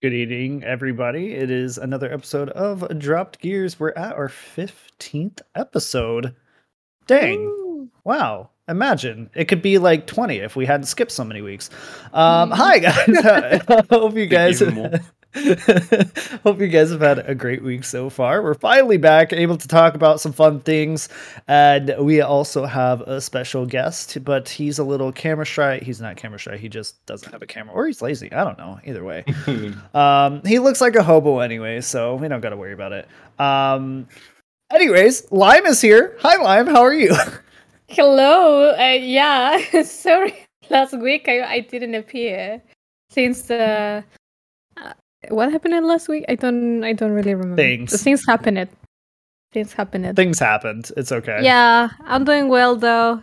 Good evening, everybody. It is another episode of Dropped Gears. We're at our 15th episode. Dang. Woo. Wow. Imagine. It could be like 20 if we hadn't skipped so many weeks. Hi, guys. I hope you guys hope you guys have had a great week so far. We're finally back, able to talk about some fun things. And we also have a special guest, but he's a little camera shy. He's not camera shy. He just doesn't have a camera, or he's lazy. I don't know. Either way. He looks like a hobo anyway, so we don't got to worry about it. Anyways, Lime is here. Hi, Lime. How are you? Hello. Yeah. Sorry. Last week I didn't appear since what happened last week? I don't really remember. Things happened. Things happened. It's okay. Yeah, I'm doing well though.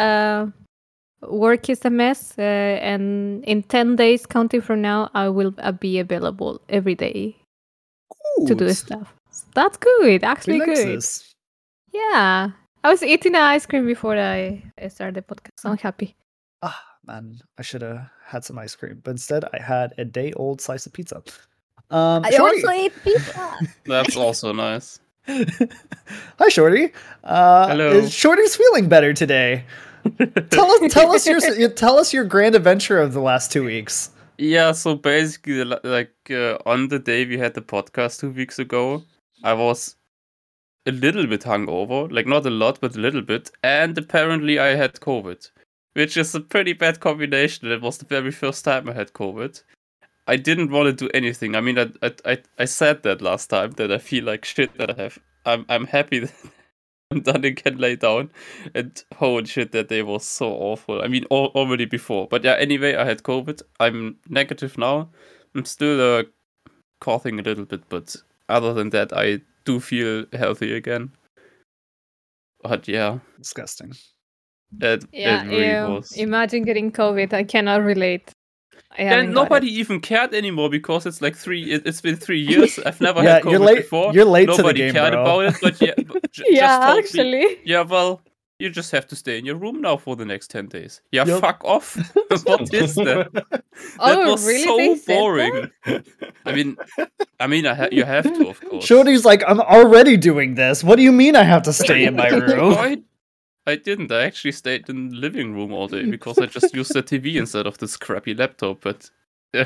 Work is a mess, and in 10 days, counting from now, I will be available every day to do stuff. So that's good. Actually, good. This. Yeah. I was eating ice cream before I started the podcast. So I'm happy. Ah, man, I should have had some ice cream, but instead I had a day-old slice of pizza. I Shorty. also ate pizza. That's also nice. Hi, Shorty. Hello. Shorty's feeling better today. tell us your grand adventure of the last 2 weeks. Yeah, so basically, on the day we had the podcast 2 weeks ago, I was a little bit hungover, like not a lot, but a little bit, and apparently I had COVID, which is a pretty bad combination. It was the very first time I had COVID. I didn't want to do anything. I mean, I said that last time that I feel like shit that I have. I'm happy that I'm done and can lay down. And holy shit, that day was so awful. I mean, already before. But yeah, anyway, I had COVID. I'm negative now. I'm still coughing a little bit, but other than that, I do feel healthy again. But yeah. Disgusting. It really was. Imagine getting COVID. I cannot relate. And nobody even cared anymore because it's like it's been 3 years. I've never had COVID before. You're late nobody to the game, cared bro. about it, but yeah, yeah, actually. Yeah, well, you just have to stay in your room now for the next 10 days. Yeah, fuck off. What is that? That was really so boring. I mean, you have to, of course. Shorty's like, I'm already doing this. What do you mean I have to stay in my room? I didn't. I actually stayed in the living room all day because I just used the TV instead of this crappy laptop. But yeah.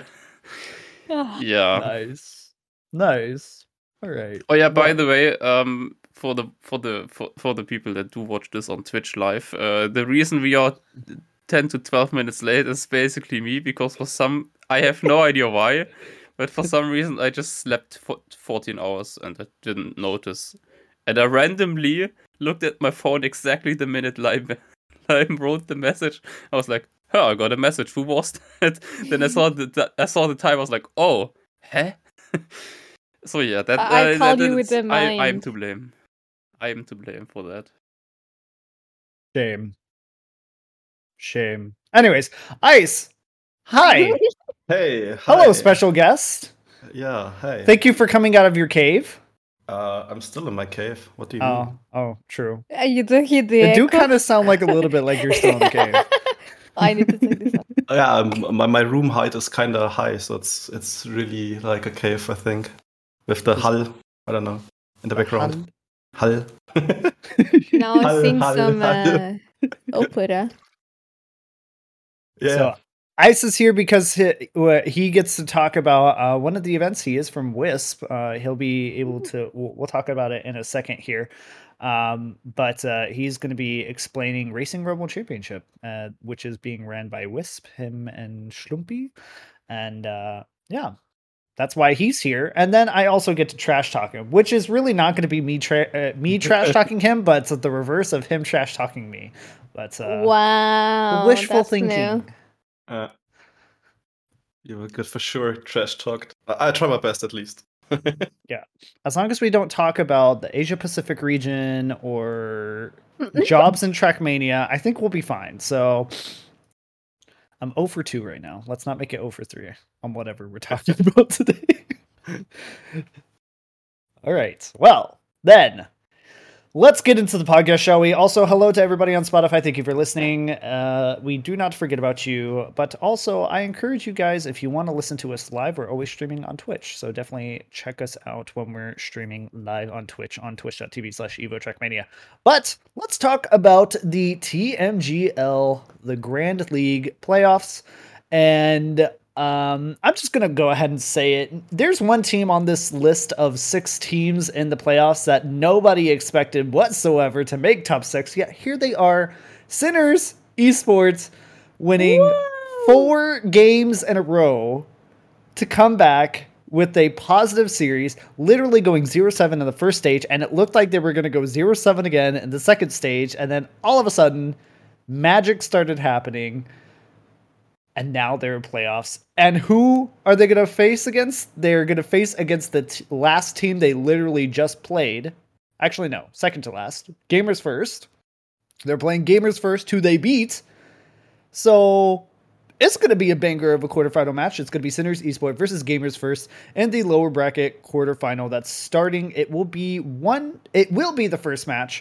Nice. All right. Oh yeah. By the way, for the people that do watch this on Twitch live, the reason we are 10 to 12 minutes late is basically me because I have no idea why, but for some reason I just slept for 14 hours and I didn't notice, and I randomly looked at my phone exactly the minute Lime wrote the message. I was like, I got a message. Who was that? Then I saw the time. I was like, oh, huh? So yeah, that I called you with the mind. I am to blame. I am to blame for that. Shame. Anyways, Ice. Hi. Hey. Hi. Hello, special guest. Yeah. Hey. Thank you for coming out of your cave. I'm still in my cave. What do you mean? Oh, true. You do hear the It do echo? kind of sound like a little bit like you're still in the cave. I need to take this out. Yeah, my room height is kind of high, so it's really like a cave, I think, with the hull. I don't know, in the background. Hull. Now I sing some opera. Yeah. So, Ice is here because he gets to talk about one of the events. He is from Wisp. He'll be able to. We'll talk about it in a second here. But he's going to be explaining Racing Rebel Championship, which is being ran by Wisp, him and Schlumpy, and yeah, that's why he's here. And then I also get to trash talk him, which is really not going to be me trash talking him, but it's the reverse of him trash talking me. But wow, wishful thinking. New. You were good for sure. Trash talked. I try my best at least. Yeah, as long as we don't talk about the Asia Pacific region or jobs in Trackmania, I think we'll be fine. So I'm 0 for 2 right now. Let's not make it 0 for 3 on whatever we're talking about today. All right. Well, then Let's get into the podcast, shall we? Also, hello to everybody on Spotify. Thank you for listening. We do not forget about you, but also I encourage you guys, if you want to listen to us live, we're always streaming on Twitch. So definitely check us out when we're streaming live on twitch.tv/EvoTrackMania. But let's talk about the TMGL, the Grand League playoffs. And I'm just going to go ahead and say it. There's one team on this list of 6 teams in the playoffs that nobody expected whatsoever to make top 6. Yet here they are, Sinners Esports, winning 4 games in a row to come back with a positive series, literally going 0-7 in the first stage, and it looked like they were going to go 0-7 again in the second stage, and then all of a sudden, magic started happening. And now they're in playoffs. And who are they going to face against? They're going to face against the last team they literally just played. Actually, no. Second to last. Gamers First. They're playing Gamers First, who they beat. So it's going to be a banger of a quarterfinal match. It's going to be Sinners Esports versus Gamers First in the lower bracket quarterfinal that's starting. It will be the first match.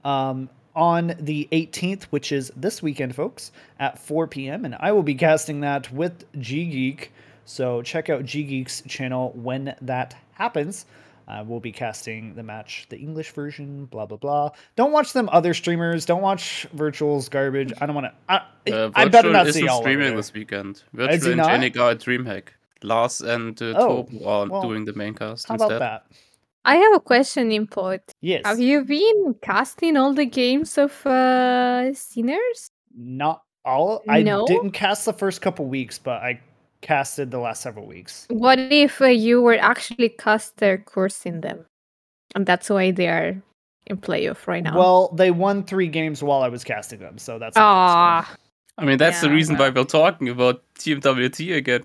On the 18th, which is this weekend, folks, at 4 p.m. And I will be casting that with G-Geek. So check out G-Geek's channel when that happens. We'll be casting the match, the English version, blah, blah, blah. Don't watch them other streamers. Don't watch Virtual's garbage. I don't want to... I better not see all streaming this weekend. Virtual and Jenica at DreamHack. Lars and Tobu are doing the main cast how instead. About that? I have a question, Import. Yes. Have you been casting all the games of Sinners? Not all. No? I didn't cast the first couple weeks, but I casted the last several weeks. What if you were actually caster coursing them? And that's why they are in playoff right now. Well, they won 3 games while I was casting them, so that's... I mean, that's the reason why we're talking about TMWT again.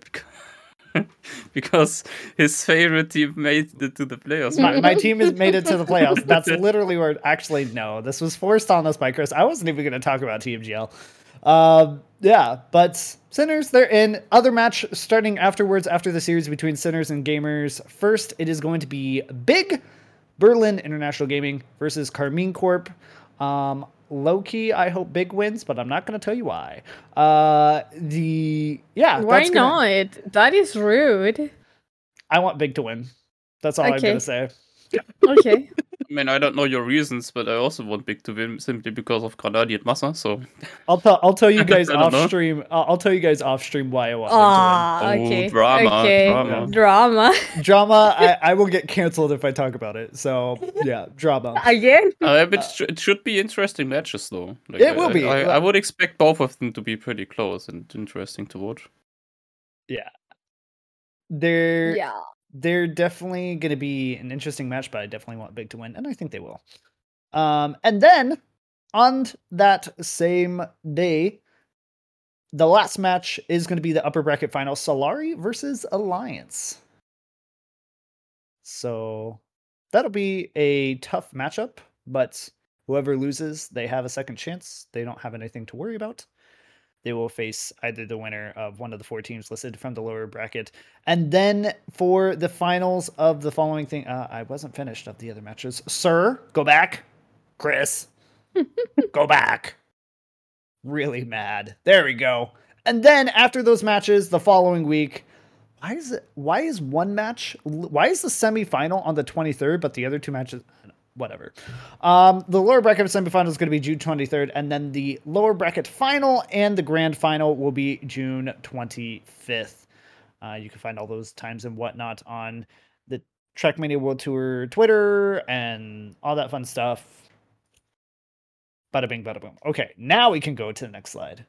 Because his favorite team made it to the playoffs. My team has made it to the playoffs. That's literally where... Actually, no. This was forced on us by Chris. I wasn't even going to talk about TMGL. Yeah, but Sinners, they're in. Other match starting afterwards, after the series between Sinners and Gamers. First, it is going to be Big Berlin International Gaming versus Carmine Corp. Low-key, I hope Big wins, but I'm not going to tell you why. Why not? That is rude. I want Big to win. That's all I'm going to say. Okay. I mean, I don't know your reasons, but I also want Big to win simply because of Granadi and Massa. So I'll tell you guys off stream. I'll tell you guys off stream why I want Big to win. Okay. Drama. Drama. I will get canceled if I talk about it. So yeah, drama Again. But it should be interesting matches, though. Like, it will be. I would expect both of them to be pretty close and interesting to watch. Yeah. They're definitely going to be an interesting match, but I definitely want Big to win, and I think they will. And then, on that same day, the last match is going to be the upper bracket final, Solari versus Alliance. So, that'll be a tough matchup, but whoever loses, they have a second chance. They don't have anything to worry about. They will face either the winner of one of the 4 teams listed from the lower bracket. And then for the finals of the following thing, I wasn't finished of the other matches. Sir, go back. Chris, go back. Really mad. There we go. And then after those matches, the following week, why is the semifinal on the 23rd, but the other 2 matches... Whatever. The lower bracket semifinal is going to be June 23rd, and then the lower bracket final and the grand final will be June 25th. You can find all those times and whatnot on the Trackmania World Tour Twitter and all that fun stuff. Bada bing, bada boom. Okay, now we can go to the next slide.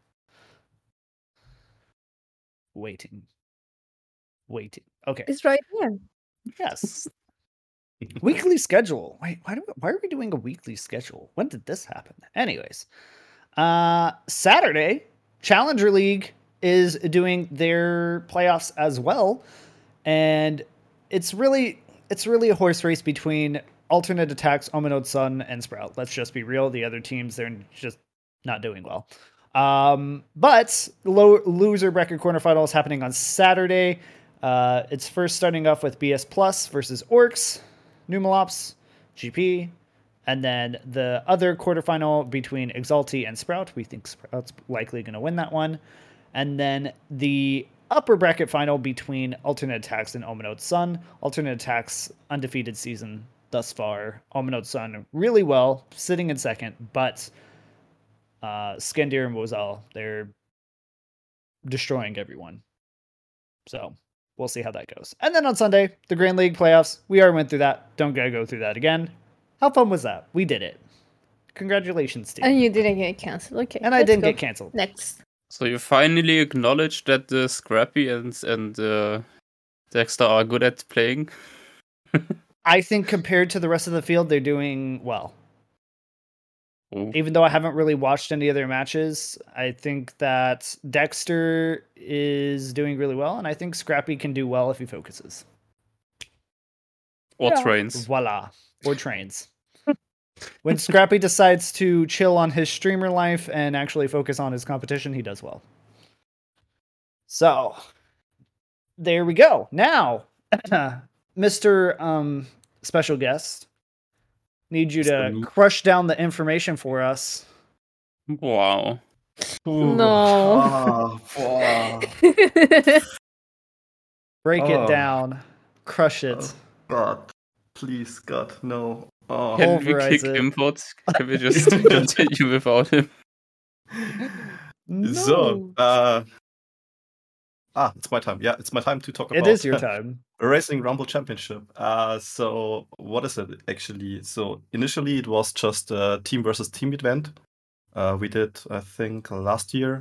Waiting. Okay. It's right here. Yes. Weekly schedule. Wait, why are we doing a weekly schedule? When did this happen? Anyways, Saturday, Challenger League is doing their playoffs as well, and it's really a horse race between Alternate Attacks, Ominode Sun, and Sprout. Let's just be real. The other teams, they're just not doing well. But loser bracket quarterfinal is happening on Saturday. It's first starting off with BS Plus versus Orcs, Numalops, GP, And then the other quarterfinal between Exalti and Sprout, we think Sprout's likely going to win that one. And then the upper bracket final between Alternate Attacks and Ominote Sun. Alternate Attacks undefeated season thus far. Ominote Sun really well, sitting in second, but Skandir and Wozal, they're destroying everyone. So we'll see how that goes. And then on Sunday, the Grand League playoffs. We already went through that. Don't gotta go through that again. How fun was that? We did it. Congratulations, Steve. And you didn't get canceled. Okay. And I didn't get canceled. Next. So you finally acknowledged that Scrappy and Dexter are good at playing? I think compared to the rest of the field, they're doing well. Ooh. Even though I haven't really watched any of their matches, I think that Dexter is doing really well, and I think Scrappy can do well if he focuses. Or trains. Voila. Or trains. When Scrappy decides to chill on his streamer life and actually focus on his competition, he does well. So, there we go. Now, Mr. Special Guest, need you to crush down the information for us. Wow. No. Break it down. Crush it. God. Please, God, no. Can we kick him out? Can we just continue without him? No. So, it's my time. Yeah, it's my time to talk about. It is your time. Racing Rumble Championship. So what is it actually? So initially it was just a team versus team event. We did, I think, last year.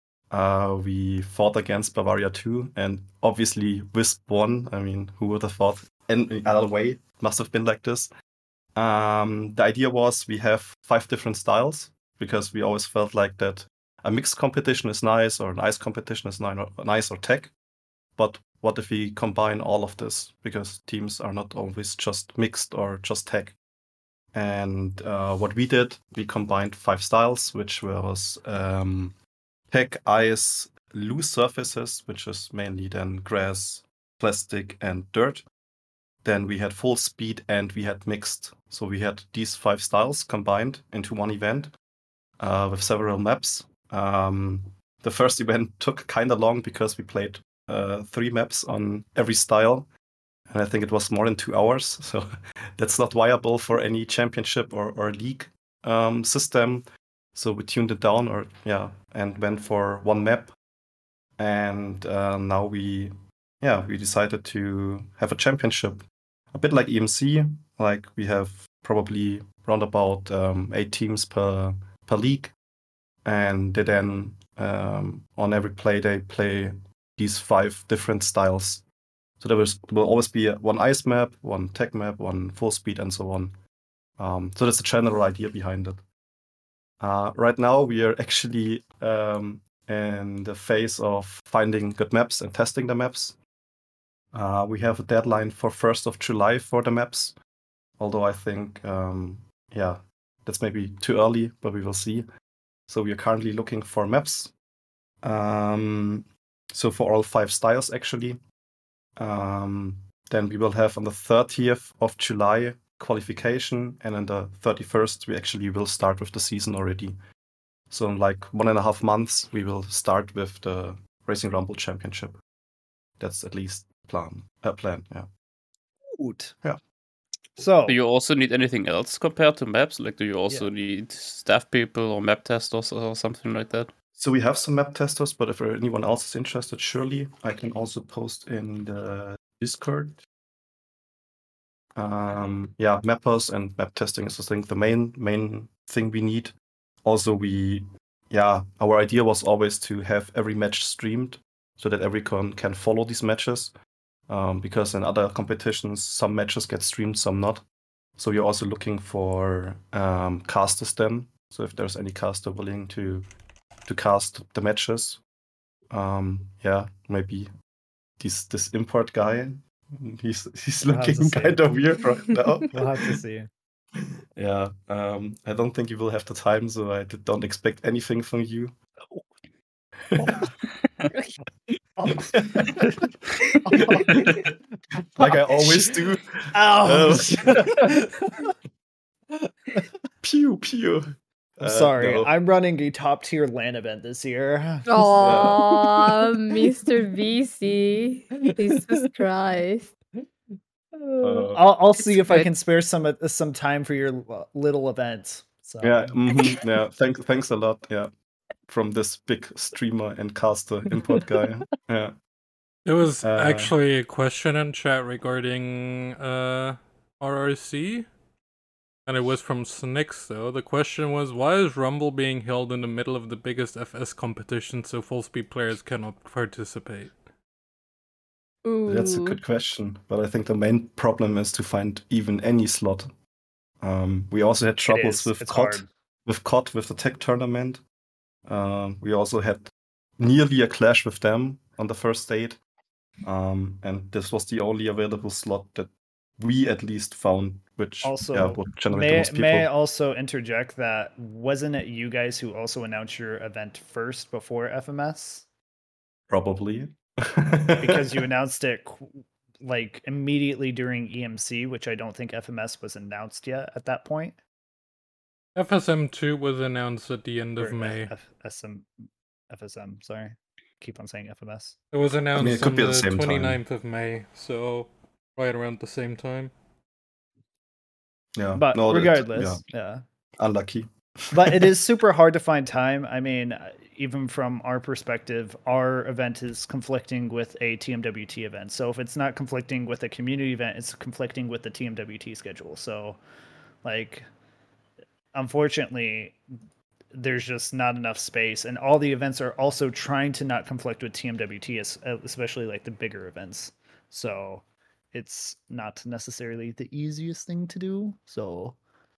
We fought against Bavaria 2, and obviously Wisp won. I mean, who would have thought any other way? It must have been like this. The idea was we have 5 different styles, because we always felt like that a mixed competition is nice, or an ice competition is nice, or tech. But what if we combine all of this? Because teams are not always just mixed or just tech. And what we did, we combined 5 styles, which was tech, ice, loose surfaces, which is mainly then grass, plastic, and dirt. Then we had full speed and we had mixed. So we had these 5 styles combined into one event with several maps. The first event took kind of long because we played 3 maps on every style, and I think it was more than 2 hours. So that's not viable for any championship or league system. So we tuned it down, and went for one map. And now we decided to have a championship, a bit like EMC. Like we have probably around about 8 teams per league, and they then on every play they play these 5 different styles. So there will always be one ice map, one tech map, one full speed, and so on. So that's the general idea behind it. Right now we are actually in the phase of finding good maps and testing the maps. We have a deadline for 1st of July for the maps, although I think that's maybe too early, but we will see. So we are currently looking for maps. So for all 5 styles, actually. Then we will have on the 30th of July qualification, and on the 31st we actually will start with the season already. So in like 1.5 months we will start with the Racing Rumble Championship. That's at least plan. Yeah. Good. Yeah. So do you also need anything else compared to maps? Like, do you also need staff people or map testers or something like that? So we have some map testers, but if anyone else is interested, surely I can also post in the Discord. Mappers and map testing is, I think, the main thing we need. Also, our idea was always to have every match streamed so that everyone can follow these matches. Because in other competitions, some matches get streamed, some not. So we're also looking for casters then. So if there's any caster willing to cast the matches, maybe this import guy. He's looking kind of weird right now. We'll have to see. Yeah, I don't think you will have the time, so I don't expect anything from you. Like I always do. Pew pew. I'm sorry. No. I'm running a top tier LAN event this year. Oh, Mr. VC. Jesus Christ. I'll see if I good. can spare some time for your little event. So. Yeah. Yeah. Thanks a lot. Yeah. From this big streamer and caster import guy. Yeah. There was actually a question in chat regarding RRC, and it was from Snix though. The question was, why is Rumble being held in the middle of the biggest FS competition so full speed players cannot participate? Ooh. That's a good question, but I think the main problem is to find even any slot. We also had troubles with COD, with the tech tournament. We also had nearly a clash with them on the first date. And this was the only available slot that we at least found, which also would generate the most people. May I also interject that wasn't it you guys who also announced your event first before FMS? Probably. Because you announced it like immediately during EMC, which I don't think FMS was announced yet at that point. FSM2 was announced at the end of May. FSM, sorry. Keep on saying FMS. It was announced it could on be the at the same 29th time. of May, so right around the same time. Yeah. But regardless, yeah. Unlucky. But it is super hard to find time. I mean, even from our perspective, our event is conflicting with a TMWT event. So if it's not conflicting with a community event, it's conflicting with the TMWT schedule. So, like, unfortunately, there's just not enough space. And all the events are also trying to not conflict with TMWT, especially like the bigger events. So it's not necessarily the easiest thing to do. So...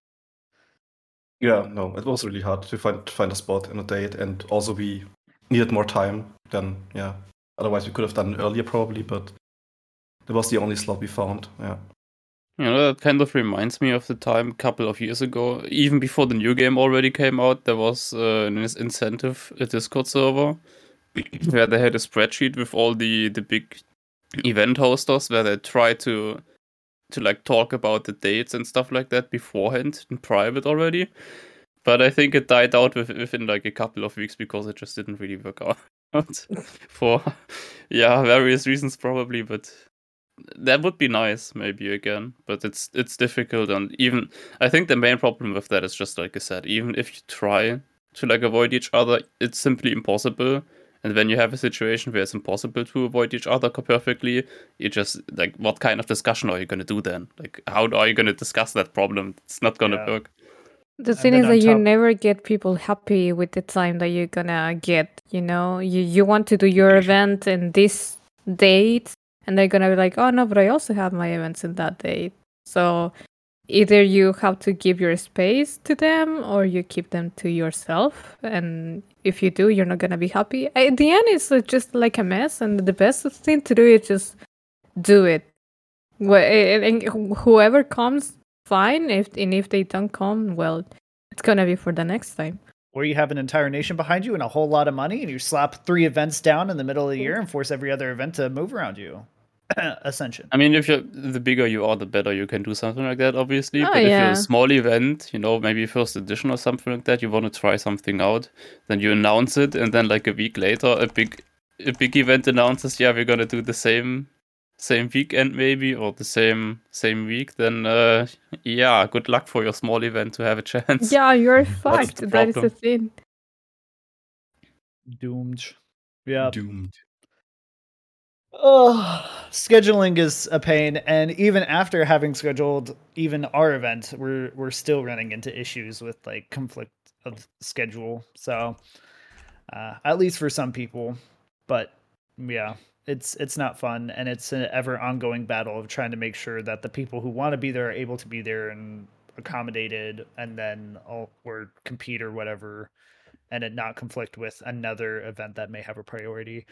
Yeah, no, it was really hard to find a spot in a date, and also we needed more time than otherwise we could have done it earlier probably, but that was the only slot we found. Yeah. You know, that kind of reminds me of the time a couple of years ago, even before the new game already came out, there was an incentive, a Discord server, where they had a spreadsheet with all the big event hosters, where they tried to like talk about the dates and stuff like that beforehand in private already. But I think it died out within like a couple of weeks because it just didn't really work out for various reasons probably. But that would be nice maybe again. But it's difficult, and even I think the main problem with that is just like I said, even if you try to like avoid each other, it's simply impossible. And when you have a situation where it's impossible to avoid each other perfectly, you just, like, what kind of discussion are you going to do then? Like, how are you going to discuss that problem? It's not going to work. The thing is that you never get people happy with the time that you're going to get, you know? You want to do your event in this date, and they're going to be like, oh, no, but I also have my events in that date. So either you have to give your space to them or you keep them to yourself. And if you do, you're not going to be happy. At the end, it's just like a mess. And the best thing to do is just do it. And whoever comes, fine. If they don't come, well, it's going to be for the next time. Or you have an entire nation behind you and a whole lot of money, and you slap 3 events down in the middle of the year and force every other event to move around you. Ascension. I mean, if the bigger you are, the better you can do something like that, obviously. But if you're a small event, you know, maybe first edition or something like that, you want to try something out, then you announce it, and then like a week later, a big event announces, yeah, we're gonna do the same weekend maybe, or the same week. Then good luck for your small event to have a chance. Yeah, you're fucked. That is the thing. Doomed. Yeah. Doomed. Oh, scheduling is a pain, and even after having scheduled even our event, we're still running into issues with like conflict of schedule. So, at least for some people, but yeah, it's not fun, and it's an ever ongoing battle of trying to make sure that the people who want to be there are able to be there and accommodated, and then or compete or whatever, and it not conflict with another event that may have a priority.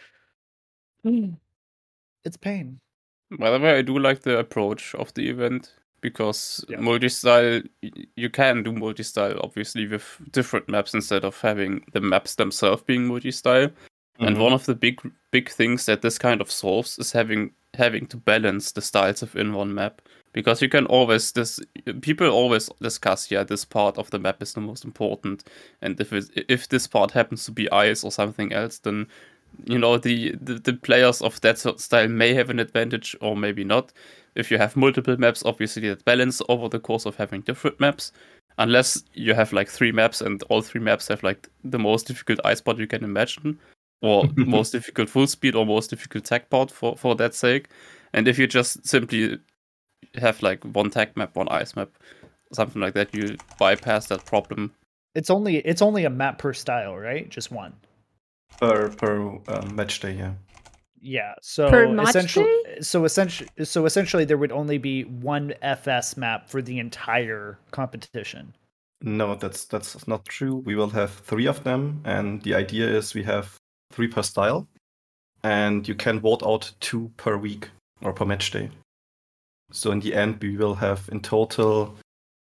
It's pain. By the way, I do like the approach of the event, because multi-style, you can do multi-style obviously with different maps instead of having the maps themselves being multi-style. And one of the big things that this kind of solves is having to balance the styles within one map. Because you can people always discuss, this part of the map is the most important, and if this part happens to be ice or something else, then the players of that style may have an advantage or maybe not. If you have multiple maps, obviously that balance over the course of having different maps, unless you have like 3 maps and all 3 maps have like the most difficult ice part you can imagine, or most difficult full speed or most difficult tech part for that sake. And if you just simply have like one tech map, one ice map, something like that, you bypass that problem. It's only a map per style, right? Just one per match day, yeah. Yeah. So essentially, there would only be one FS map for the entire competition. No, that's not true. We will have 3 of them, and the idea is we have 3 per style, and you can vote out 2 per week or per match day. So in the end, we will have in total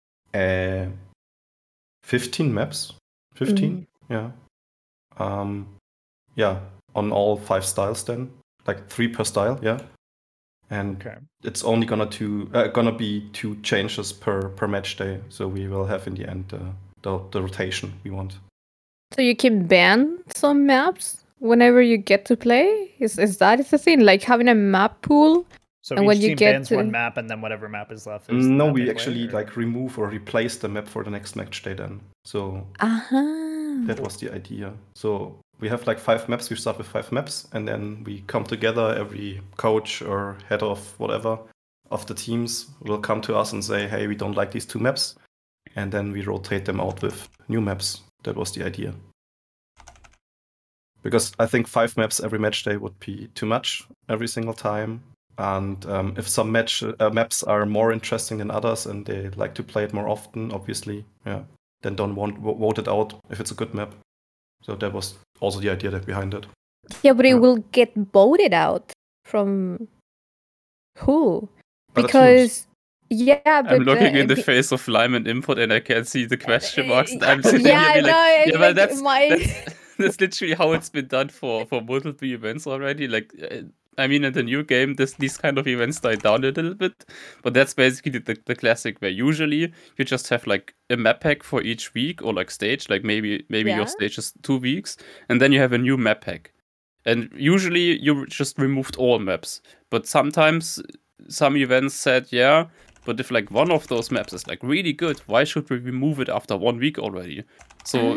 15 maps. 15, yeah. On all 5 styles then, like 3 per style, yeah. And it's only gonna be 2 changes per match day. So we will have in the end the rotation we want. So you can ban some maps whenever you get to play? Is that the thing? Like having a map pool? So and when you get bans one map, and then whatever map is left. No, we actually like remove or replace the map for the next match day then. So that was the idea. So we have like 5 maps. We start with 5 maps, and then we come together. Every coach or head of whatever of the teams will come to us and say, "Hey, we don't like these 2 maps," and then we rotate them out with new maps. That was the idea. Because I think 5 maps every match day would be too much every single time. And if some maps are more interesting than others and they like to play it more often, obviously, then don't vote it out if it's a good map. So that was also the idea behind it. Yeah, but it will get voted out from who? Because but I'm looking in the face of Lime and Input, and I can see the question marks. I'm sitting here like, that's literally how it's been done for multiple events already. Like, I mean, in the new game, these kind of events die down a little bit, but that's basically the classic where usually you just have like a map pack for each week or like stage, like maybe your stage is 2 weeks, and then you have a new map pack. And usually you just removed all maps, but sometimes some events said, but if like one of those maps is like really good, why should we remove it after 1 week already? So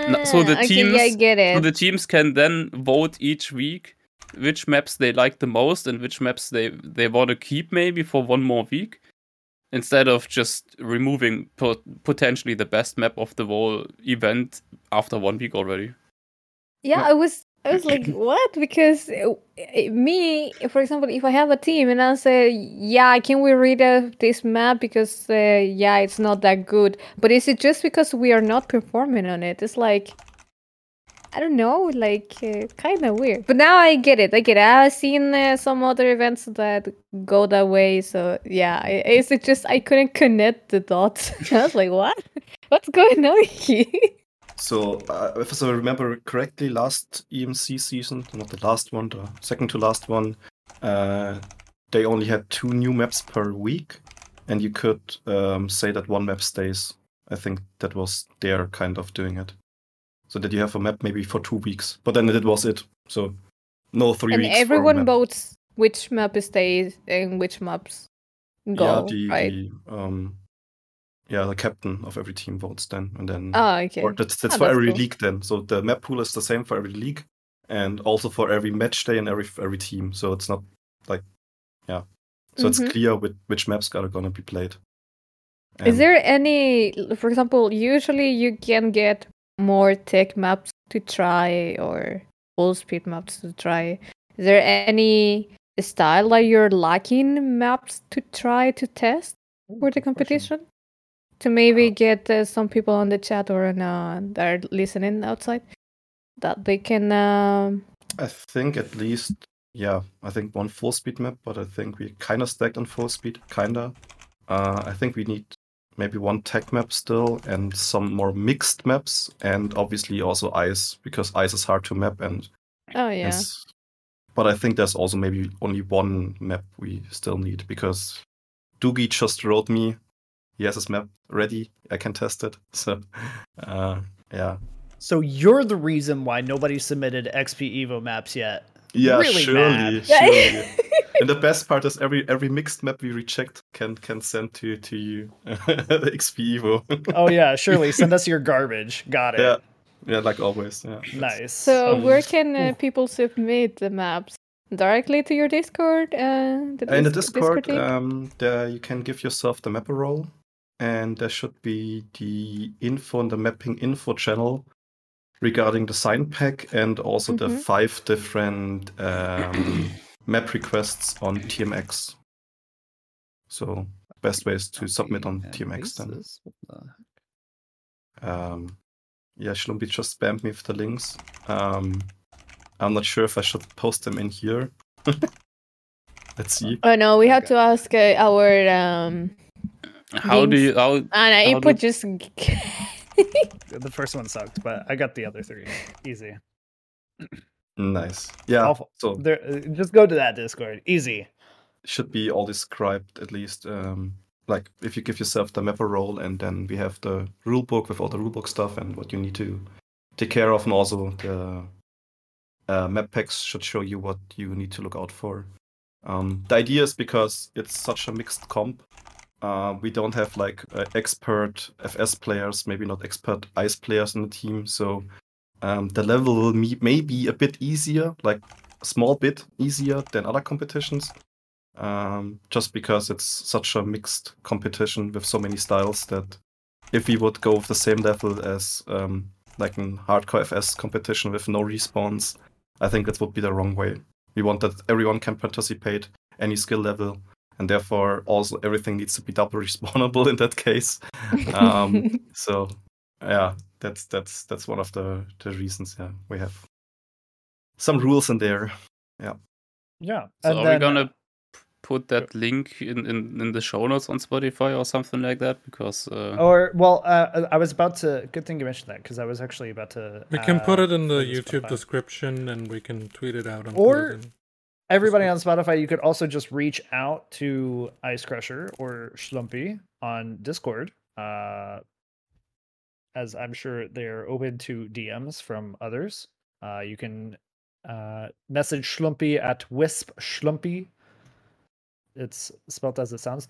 the teams can then vote each week which maps they like the most and which maps they want to keep maybe for 1 more week, instead of just removing potentially the best map of the whole event after 1 week already. I was like, what? Because me, for example, if I have a team and I say, can we read this map because it's not that good, but is it just because we are not performing on it? It's like, I don't know, like kind of weird. But now I get it. I've seen some other events that go that way. So it's just I couldn't connect the dots. I was like, what? What's going on here? So if I remember correctly, last EMC season, not the last one, the second to last one, they only had 2 new maps per week, and you could say that 1 map stays. I think that was their kind of doing it. So that you have a map maybe for 2 weeks, but then that was it. So no 3 weeks. And everyone votes which map stays and which maps go. The captain of every team votes then, and then. Okay. Or that's for every league then. So the map pool is the same for every league, and also for every match day and every team. So it's not like, So it's clear which maps are gonna be played. Is there any, for example, usually you can get more tech maps to try or full speed maps to try. Is there any style that you're lacking maps to try to test for the competition? To maybe get some people on the chat or that are listening outside that they can. I think at least, I think 1 full speed map, but I think we kind of stacked on full speed, kinda. I think we need maybe 1 tech map still and some more mixed maps, and obviously also ice, because ice is hard to map, and Oh yeah. But I think there's also maybe only one map we still need, because Doogie just wrote me. He has his map ready. I can test it. So, yeah. So you're the reason why nobody submitted XP Evo maps yet. Yeah, really surely. mad. Surely. And the best part is every mixed map we reject can send to you the XP Evo. Oh yeah, surely send us your garbage. Got it. Yeah, like always. Yeah. Nice. So where can people submit the maps? Directly to your Discord? In the Discord, link? there you can give yourself the mapper role, and there should be the info in the mapping info channel regarding the sign pack, and also the 5 different map requests on TMX. So best ways to submit on TMX then. Yeah, Schlumpy just spammed me with the links. I'm not sure if I should post them in here. Let's see. Oh no, we have to ask our How do you Anna, input just the first one sucked, but I got the other 3 easy. Nice. Yeah. Awful. So just go to that Discord. Easy. Should be all described at least. Like if you give yourself the mapper role, and then we have the rulebook with all the rulebook stuff and what you need to take care of, and also the map packs should show you what you need to look out for. The idea is, because it's such a mixed comp, we don't have like expert FS players, maybe not expert ice players in the team, so the level will may be a bit easier, like a small bit easier than other competitions, just because it's such a mixed competition with so many styles, that if we would go with the same level as like an hardcore FS competition with no respawns, I think that would be the wrong way. We want that everyone can participate, any skill level, and therefore also everything needs to be double respawnable in that case. So yeah, that's one of the reasons. Yeah, we have some rules in there. Yeah. Yeah. So are we gonna put that link in the show notes on Spotify or something like that? Because I was about to. Good thing you mentioned that, because I was actually about to. We can put it in the YouTube description, and we can tweet it out. And or everybody on Spotify, you could also just reach out to Ice Crusher or Schlumpy on Discord, as I'm sure they're open to DMs from others. You can message Schlumpy at Wisp Schlumpy. It's spelled as it sounds,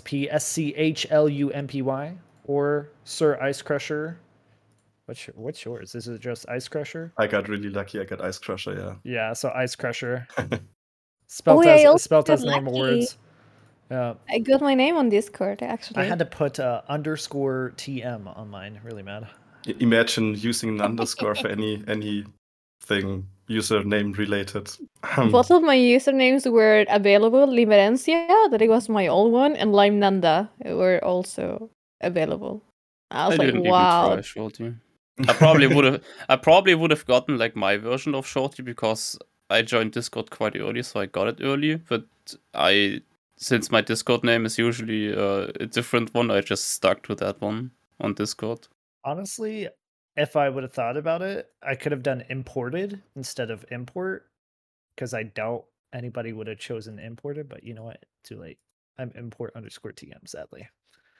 WISPSCHLUMPY, or Sir Ice Crusher. What's yours? Is it just Ice Crusher? I got really lucky. I got Ice Crusher, yeah. Yeah, so Ice Crusher. Spelled as normal words. Yeah. I got my name on Discord, actually. I had to put underscore TM on mine. Really mad. Imagine using an underscore for anything username related. Both of my usernames were available. Limerencia, that it was my old one, and Lime Nanda were also available. I was like, wow. Even try Shorty. I probably would have gotten like my version of Shorty, because I joined Discord quite early, so I got it early. But since my Discord name is usually a different one, I just stuck to that one on Discord. Honestly, if I would have thought about it, I could have done imported instead of import, because I doubt anybody would have chosen imported, but you know what? Too late. I'm import underscore TM, sadly.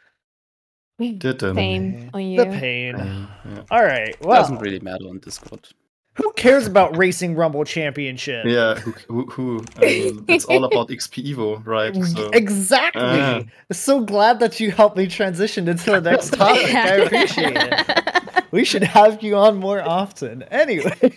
Pain on you. The pain. Yeah. All right. Well, doesn't really matter on Discord. Who cares about Racing Rumble Championship? Yeah, who? I mean, it's all about XP Evo, right? So, exactly. So glad that you helped me transition into the next topic. I appreciate it. We should have you on more often. Anyway.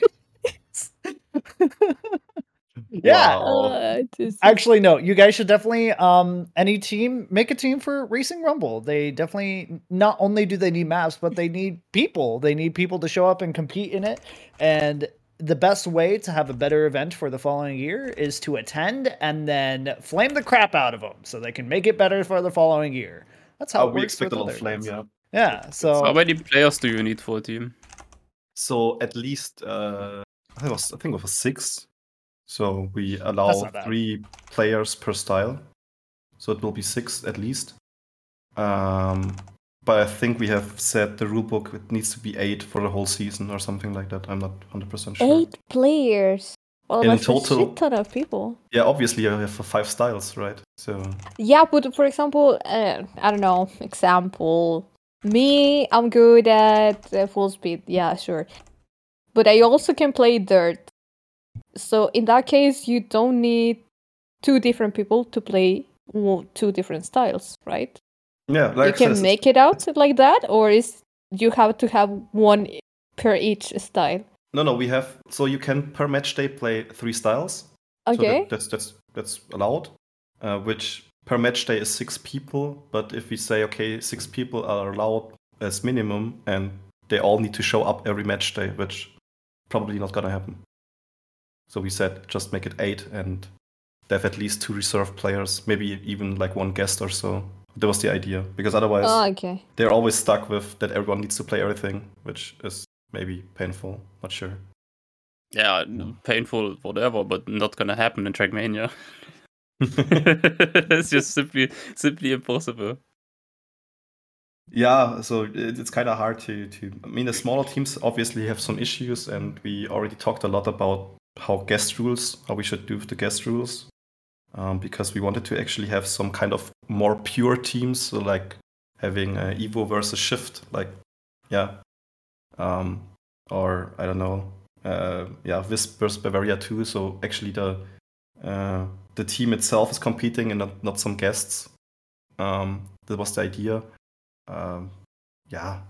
Yeah. Wow. Actually, no. You guys should definitely any team make a team for Racing Rumble. They definitely, not only do they need maps, but they need people. They need people to show up and compete in it. And the best way to have a better event for the following year is to attend and then flame the crap out of them so they can make it better for the following year. That's how it we works expect a with lot of flame. Yeah. Yeah. So how many players do you need for a team? So at least I think it was 6. So we allow 3 players per style. So it will be 6 at least. But but I think we have said the rulebook it needs to be 8 for the whole season or something like that. I'm not 100% sure. 8 players. Well, In that's total- a shit ton of people. Yeah, obviously you have 5 styles, right? So Yeah, but for example, I don't know. Example, me, I'm good at full speed. Yeah, sure. But I also can play dirt. So in that case, you don't need 2 different people to play 2 different styles, right? yeah, You like can make it out like that, or is you have to have 1 per each style? No, we have. So you can per match day play 3 styles. Okay. So that's allowed. Which per match day is 6 people. But if we say okay, 6 people are allowed as minimum, and they all need to show up every match day, which probably not gonna happen. So we said just make it 8, and they have at least 2 reserve players, maybe even like 1 guest or so. That was the idea, because otherwise Okay. they're always stuck with that everyone needs to play everything, which is maybe painful. Not sure. Yeah, painful, whatever, but not gonna happen in Trackmania. It's just simply impossible. Yeah, so it's kind of hard to. I mean, the smaller teams obviously have some issues, and we already talked a lot about how we should do with the guest rules, because we wanted to actually have some kind of more pure teams, so like having Evo versus Shift, like or I don't know, Wisp versus Bavaria 2. So actually the team itself is competing and not some guests. That was the idea. Yeah.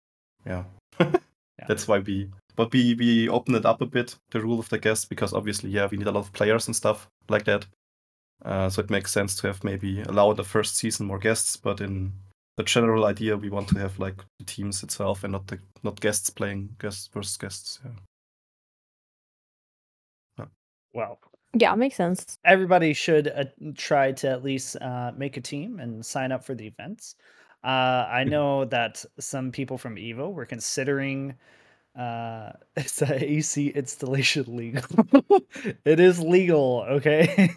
That's why we open it up a bit, the rule of the guests, because obviously, we need a lot of players and stuff like that. So it makes sense to have maybe allow the first season more guests, but in the general idea, we want to have like the teams itself and not guests playing guests versus guests. Yeah. Well, Yeah, makes sense. everybody should try to at least make a team and sign up for the events. I know that some people from Evo were considering it's a AC installation legal. It is legal, okay?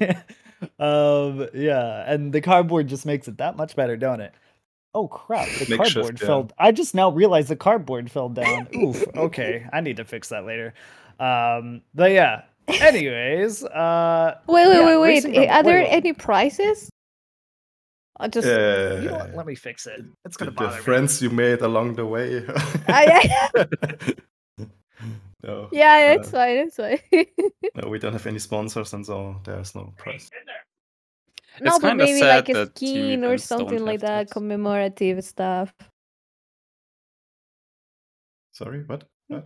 Yeah, and the cardboard just makes it that much better, don't it? Oh crap, the Makeshift, cardboard yeah. fell. I just now realized the cardboard fell down. Oof, okay. I need to fix that later. But yeah. Anyways, Wait. Racing Rumble- Are there wait. any prizes? I just You know what? Let me fix it. It's gonna the bother me. friends you made along the way. No, Yeah, it's fine. no, we don't have any sponsors, and so there's no prize. No, It's but kinda maybe sad like a that team skin or events don't something like have that, that. commemorative stuff. Sorry, what?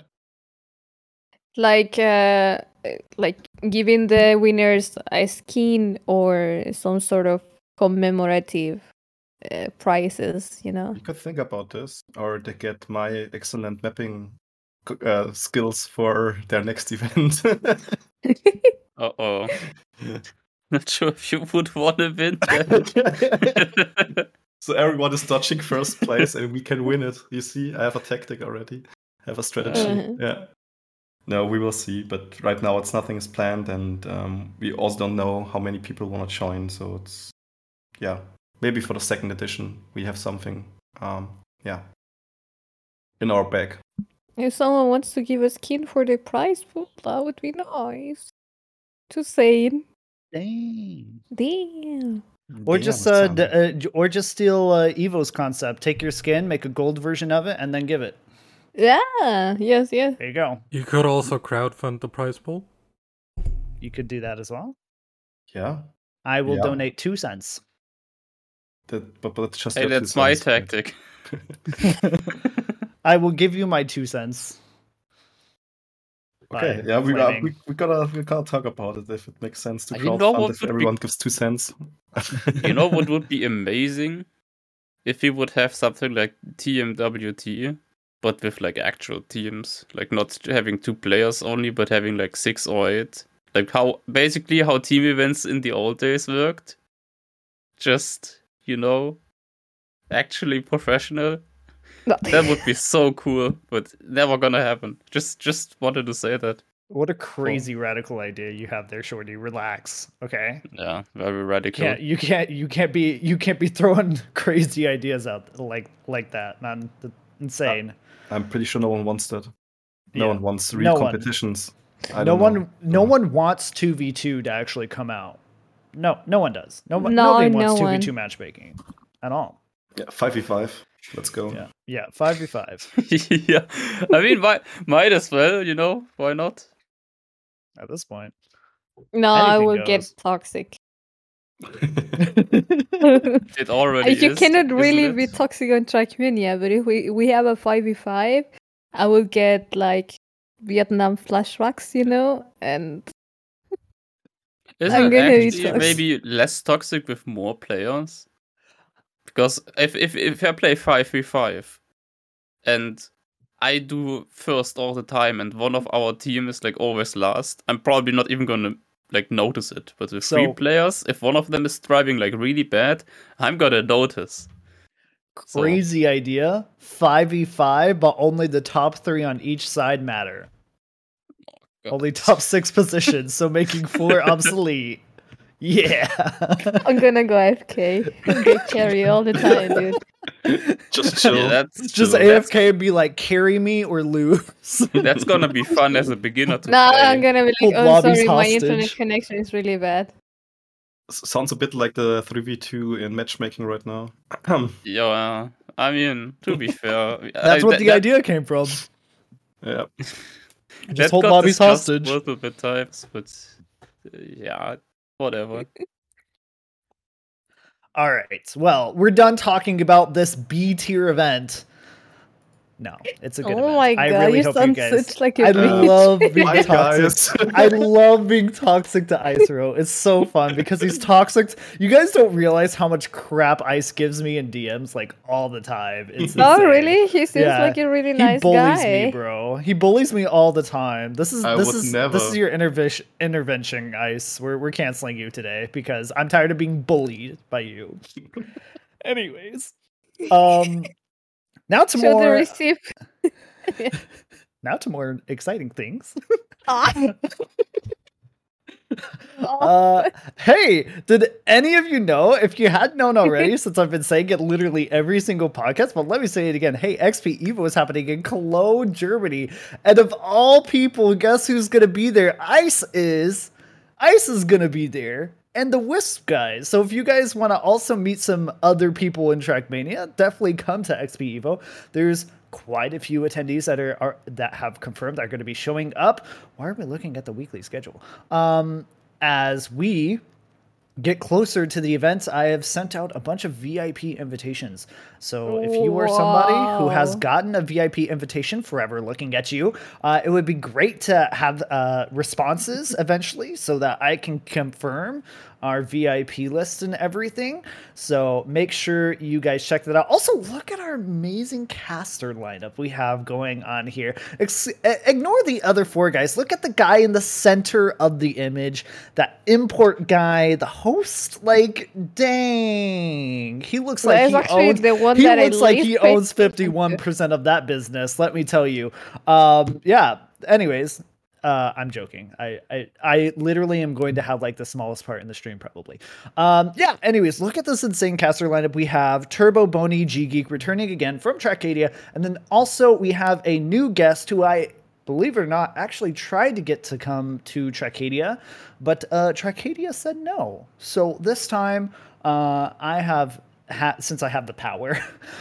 Like giving the winners a skin or some sort of commemorative prizes, you know? You could think about this, or they get my excellent mapping skills for their next event. Uh-oh. Not sure if you would want to win that. So everyone is dodging first place, and we can win it. You see, I have a tactic already. I have a strategy. Uh-huh. Yeah. No, we will see. But right now, nothing is planned, and we also don't know how many people want to join. So it's maybe for the second edition we have something. In our bag. If someone wants to give a skin for the prize pool, that would be nice. Just saying. Damn. Or just steal Evo's concept. Take your skin, make a gold version of it, and then give it. Yeah. Yes. There you go. You could also crowdfund the prize pool. You could do that as well. Yeah. I will Yeah. donate 2 cents. But it's just Hey, your 2 that's my cents, right? tactic. I will give you my 2 cents. Okay, by yeah, we claiming. gotta talk about it if it makes sense to You know crowdfund what if would be- everyone gives 2 cents. You know what would be amazing? If we would have something like TMWT, but with like actual teams. Like not having 2 players only, but having like 6 or 8. Like how team events in the old days worked. Just, actually professional. That would be so cool, but never gonna happen. Just wanted to say that. What a crazy radical idea you have there, Shorty. Relax, okay? Yeah, very radical. You can't be throwing crazy ideas out like that. Man, insane. I'm pretty sure no one wants that. No one wants real competitions. No one wants 2v2 to actually come out. No one does. Nobody wants 2v2 matchmaking at all. Yeah, 5v5. Let's go. Yeah, 5v5. Yeah, I mean, might as well, you know? Why not? At this point. No, I will get toxic. It already is. You cannot really be toxic on Trackmania, but if we have a 5v5, I will get like Vietnam flashbacks, you know, and isn't it actually maybe less toxic with more players? Because if I play 5v5 and I do first all the time and one of our team is like always last, I'm probably not even gonna like notice it. But with 3 players, if one of them is driving like really bad, I'm gonna notice. Crazy idea. 5v5, but only the top 3 on each side matter. Only top 6 positions, so making 4 obsolete. Yeah. I'm gonna go AFK and get carry all the time, dude. Just chill. Yeah, just AFK and be like, carry me or lose. That's gonna be fun as a beginner to play. I'm gonna be like, oh sorry, my internet connection is really bad. Sounds a bit like the 3v2 in matchmaking right now. Yeah, I mean, to be fair, that's what the idea came from. Yeah. Just hold lobbies hostage. Multiple times, but yeah, whatever. All right. Well, we're done talking about this B tier event. No, it's a good event. Oh my god, I really you hope sound you guys. such like a I bitch. love being toxic. I love being toxic to Icero. It's so fun because he's toxic. You guys don't realize how much crap Ice gives me in DMs like all the time. It's oh insane. really? He seems like a really nice guy. He bullies me, bro. He bullies me all the time. This is your intervention, Ice. We're canceling you today because I'm tired of being bullied by you. Anyways, now to Show more. the receipt. Now to more exciting things. Hey, did any of you know? If you hadn't known already, since I've been saying it literally every single podcast, but let me say it again. Hey, XP Evo is happening in Cologne, Germany, and of all people, guess who's gonna be there? Ice is gonna be there. And the Wisp guys. So if you guys want to also meet some other people in Trackmania, definitely come to XP Evo. There's quite a few attendees that have confirmed are going to be showing up. Why are we looking at the weekly schedule? As we get closer to the events, I have sent out a bunch of VIP invitations. So if you are somebody who has gotten a VIP invitation, forever looking at you, it would be great to have responses eventually so that I can confirm our VIP list and everything. So make sure you guys check that out. Also, look at our amazing caster lineup we have going on here. Ignore the other 4 guys. Look at the guy in the center of the image, that import guy, the host. Like, dang, he looks like he owns. He owns 51% of that business. Let me tell you. Yeah. Anyways. I'm joking. I literally am going to have like the smallest part in the stream probably. Yeah, anyways, look at this insane caster lineup. We have Turbo Boney G Geek returning again from Trackmania, and then also we have a new guest who I, believe it or not, actually tried to get to come to Trackmania, but Trackmania said no. So this time I have since I have the power,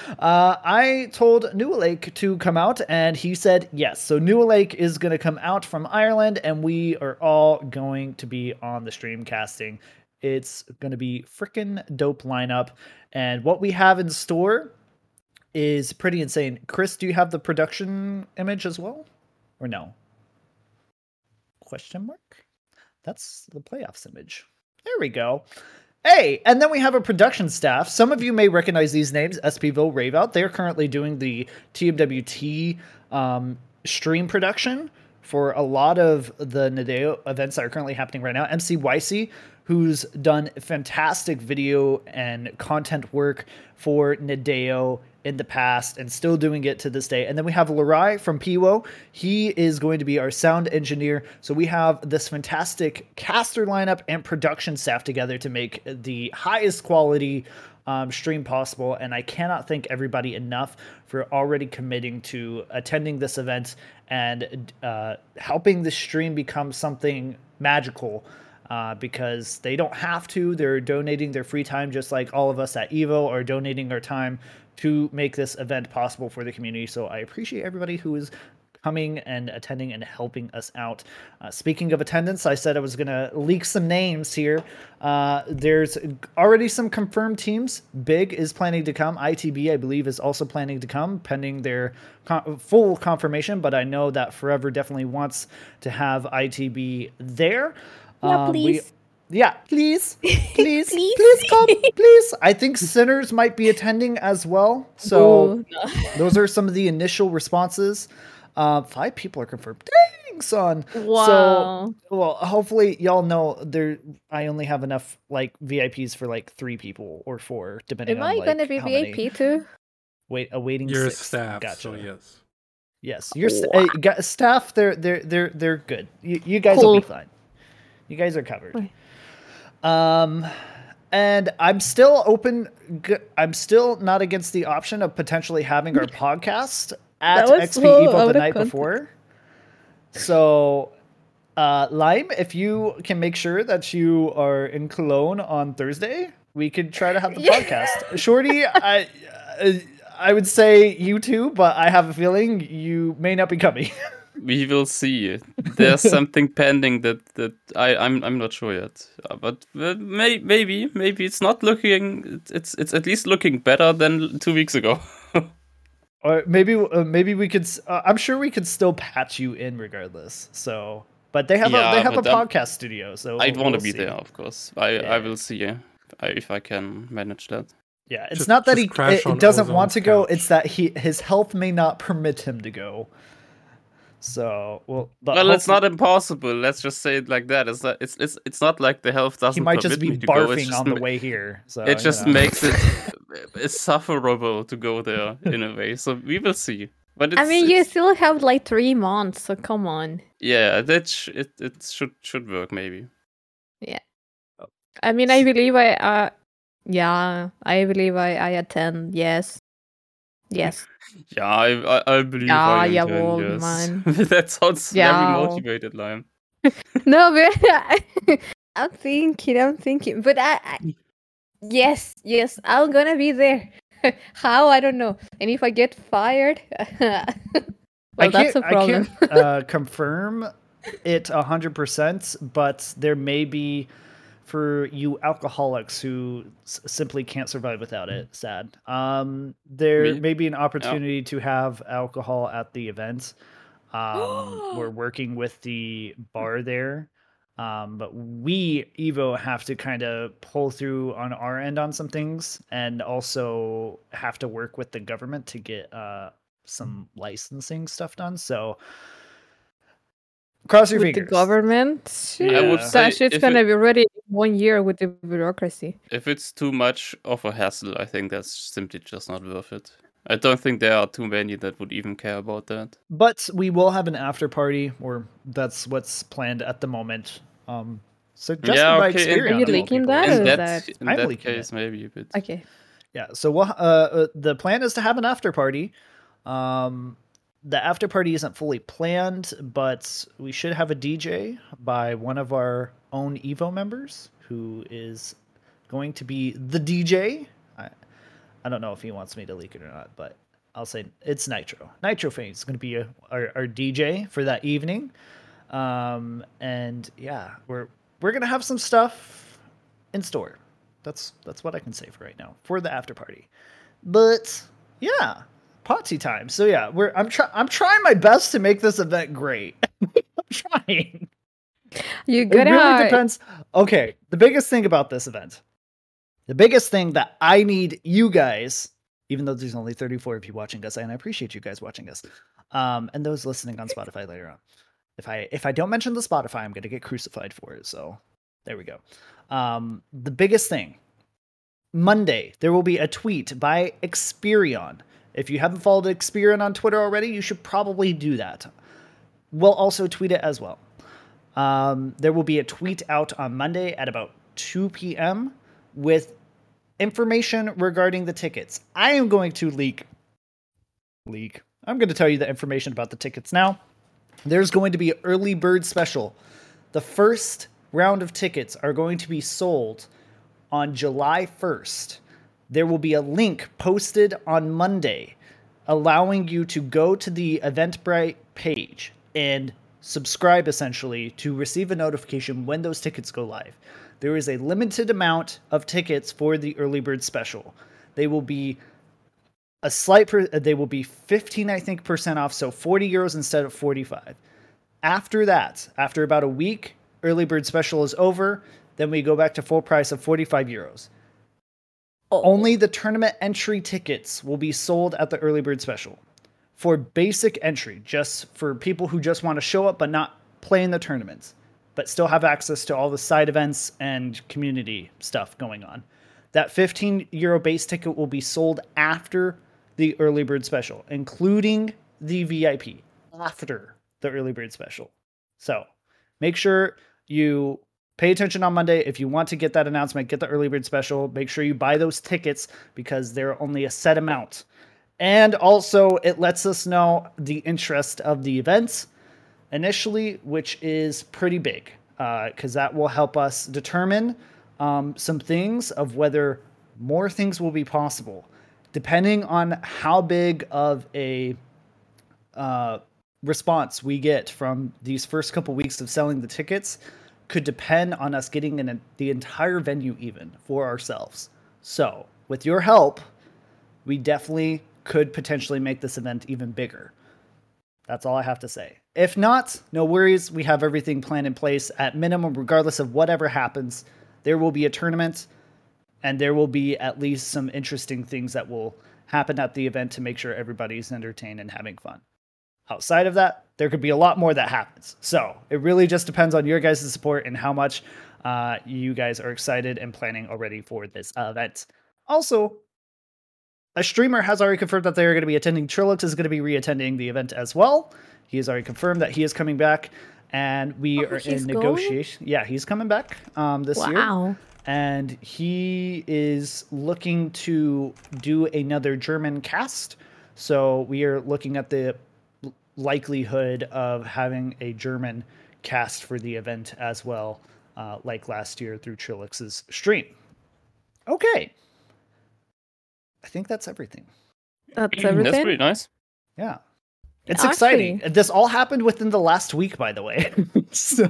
I told Newalake to come out, and he said yes. So Newalake is going to come out from Ireland, and we are all going to be on the stream casting. It's going to be freaking dope lineup, and what we have in store is pretty insane. Chris, do you have the production image as well, or no? Question mark? That's the playoffs image. There we go. Hey, and then we have a production staff. Some of you may recognize these names, SPville, Raveout. They're currently doing the TMWT stream production for a lot of the Nadeo events that are currently happening right now. MC Wisey, who's done fantastic video and content work for Nadeo in the past and still doing it to this day. And then we have Larai from Piwo. He is going to be our sound engineer. So we have this fantastic caster lineup and production staff together to make the highest quality stream possible. And I cannot thank everybody enough for already committing to attending this event and helping the stream become something magical. Because they don't have to. They're donating their free time just like all of us at EVO are donating our time to make this event possible for the community. So I appreciate everybody who is coming and attending and helping us out. Speaking of attendance, I said I was going to leak some names here. There's already some confirmed teams. Big is planning to come. ITB, I believe, is also planning to come, pending their full confirmation. But I know that Forever definitely wants to have ITB there. Yeah, please. Please come, please. I think Sinners might be attending as well. So those are some of the initial responses. 5 people are confirmed. Dang, son. Wow. So, well, hopefully y'all know I only have enough like VIPs for like 3 people or 4, depending on. Am I gonna be VIP too? Awaiting your 6. staff. Gotcha. So yes. Yes, your staff. They're good. You guys will be fine. You guys are covered. And I'm still open. I'm still not against the option of potentially having our podcast at XP Evo the night before. So, Lime, if you can make sure that you are in Cologne on Thursday, we could try to have the podcast. Shorty, I would say you too, but I have a feeling you may not be coming. We will see. There's something pending that I'm not sure yet. But maybe it's not looking. It's at least looking better than 2 weeks ago. Or maybe we could. I'm sure we could still patch you in regardless. So, but they have a podcast studio. So I'd want to be there, of course. I will see if I can manage that. Yeah, it's not that he doesn't want to go. It's that his health may not permit him to go. So it's not impossible. Let's just say it like that. It's not like the health doesn't. He might just be permit me to go. barfing on the way here. So it just makes it insufferable to go there in a way. So we will see. But you still have like 3 months, so come on. Yeah, it should work maybe. Yeah, I mean, I believe I believe I attend. Yes. Yeah, I believe I attend, yes. Man. That sounds very motivated, Lime. No, but I'm thinking. But yes, I'm gonna be there. How? I don't know. And if I get fired, that's a problem. I can't confirm it 100%, but there may be, for you alcoholics who simply can't survive without it, sad. There may be an opportunity to have alcohol at the event. We're working with the bar there. But we, EVO, have to kind of pull through on our end on some things and also have to work with the government to get some licensing stuff done. So cross your fingers. The government, I would say that shit's gonna be ready in 1 year with the bureaucracy. If it's too much of a hassle, I think that's simply just not worth it. I don't think there are too many that would even care about that. But we will have an after party, or that's what's planned at the moment. So just by experience, are you leaking that? In that case, maybe a bit. Okay. Yeah. So the plan is to have an after party. The after party isn't fully planned, but we should have a DJ by one of our own EVO members who is going to be the DJ. I don't know if he wants me to leak it or not, but I'll say it's Nitro. Nitro Fame is going to be our DJ for that evening. And yeah, we're going to have some stuff in store. That's what I can say for right now for the after party. But yeah, Potsy time. So yeah, I'm trying my best to make this event great. I'm trying. It really depends. Okay, the biggest thing about this event, the biggest thing that I need you guys, even though there's only 34 of you watching us, and I appreciate you guys watching us, and those listening on Spotify later on. If I don't mention the Spotify, I'm going to get crucified for it. So there we go. The biggest thing, Monday, there will be a tweet by Experion If you haven't followed Experian on Twitter already, you should probably do that. We'll also tweet it as well. There will be a tweet out on Monday at about 2 p.m. with information regarding the tickets. I am going to leak. I'm going to tell you the information about the tickets now. There's going to be an early bird special. The first round of tickets are going to be sold on July 1st. There will be a link posted on Monday allowing you to go to the Eventbrite page and subscribe essentially to receive a notification when those tickets go live. There is a limited amount of tickets for the early bird special. They will be they will be 15, I think, % off, so 40 euros instead of 45. After that, after about a week, early bird special is over. Then we go back to full price of 45 euros. Oh. Only the tournament entry tickets will be sold at the early bird special. For basic entry, just for people who just want to show up but not play in the tournaments, but still have access to all the side events and community stuff going on. That 15 euro base ticket will be sold after the early bird special, including the VIP after the early bird special. So make sure you pay attention on Monday. If you want to get that announcement, get the early bird special. Make sure you buy those tickets because they're only a set amount. And also it lets us know the interest of the events initially, which is pretty big because that will help us determine some things of whether more things will be possible. Depending on how big of a response we get from these first couple weeks of selling the tickets could depend on us getting in the entire venue even for ourselves. So with your help, we definitely could potentially make this event even bigger. That's all I have to say. If not, no worries. We have everything planned in place. At minimum, regardless of whatever happens, there will be a tournament and there will be at least some interesting things that will happen at the event to make sure everybody's entertained and having fun. Outside of that, there could be a lot more that happens. So it really just depends on your guys' support and how much you guys are excited and planning already for this event. Also, a streamer has already confirmed that they're going to be attending. Trilux is going to be re-attending the event as well. He has already confirmed that he is coming back, and we are in negotiation. Yeah, he's coming back this year. Wow. And he is looking to do another German cast. So we are looking at the likelihood of having a German cast for the event as well, like last year through Trilux's stream. Okay. I think that's everything. That's everything? That's pretty nice. Yeah. It's exciting. This all happened within the last week, by the way. So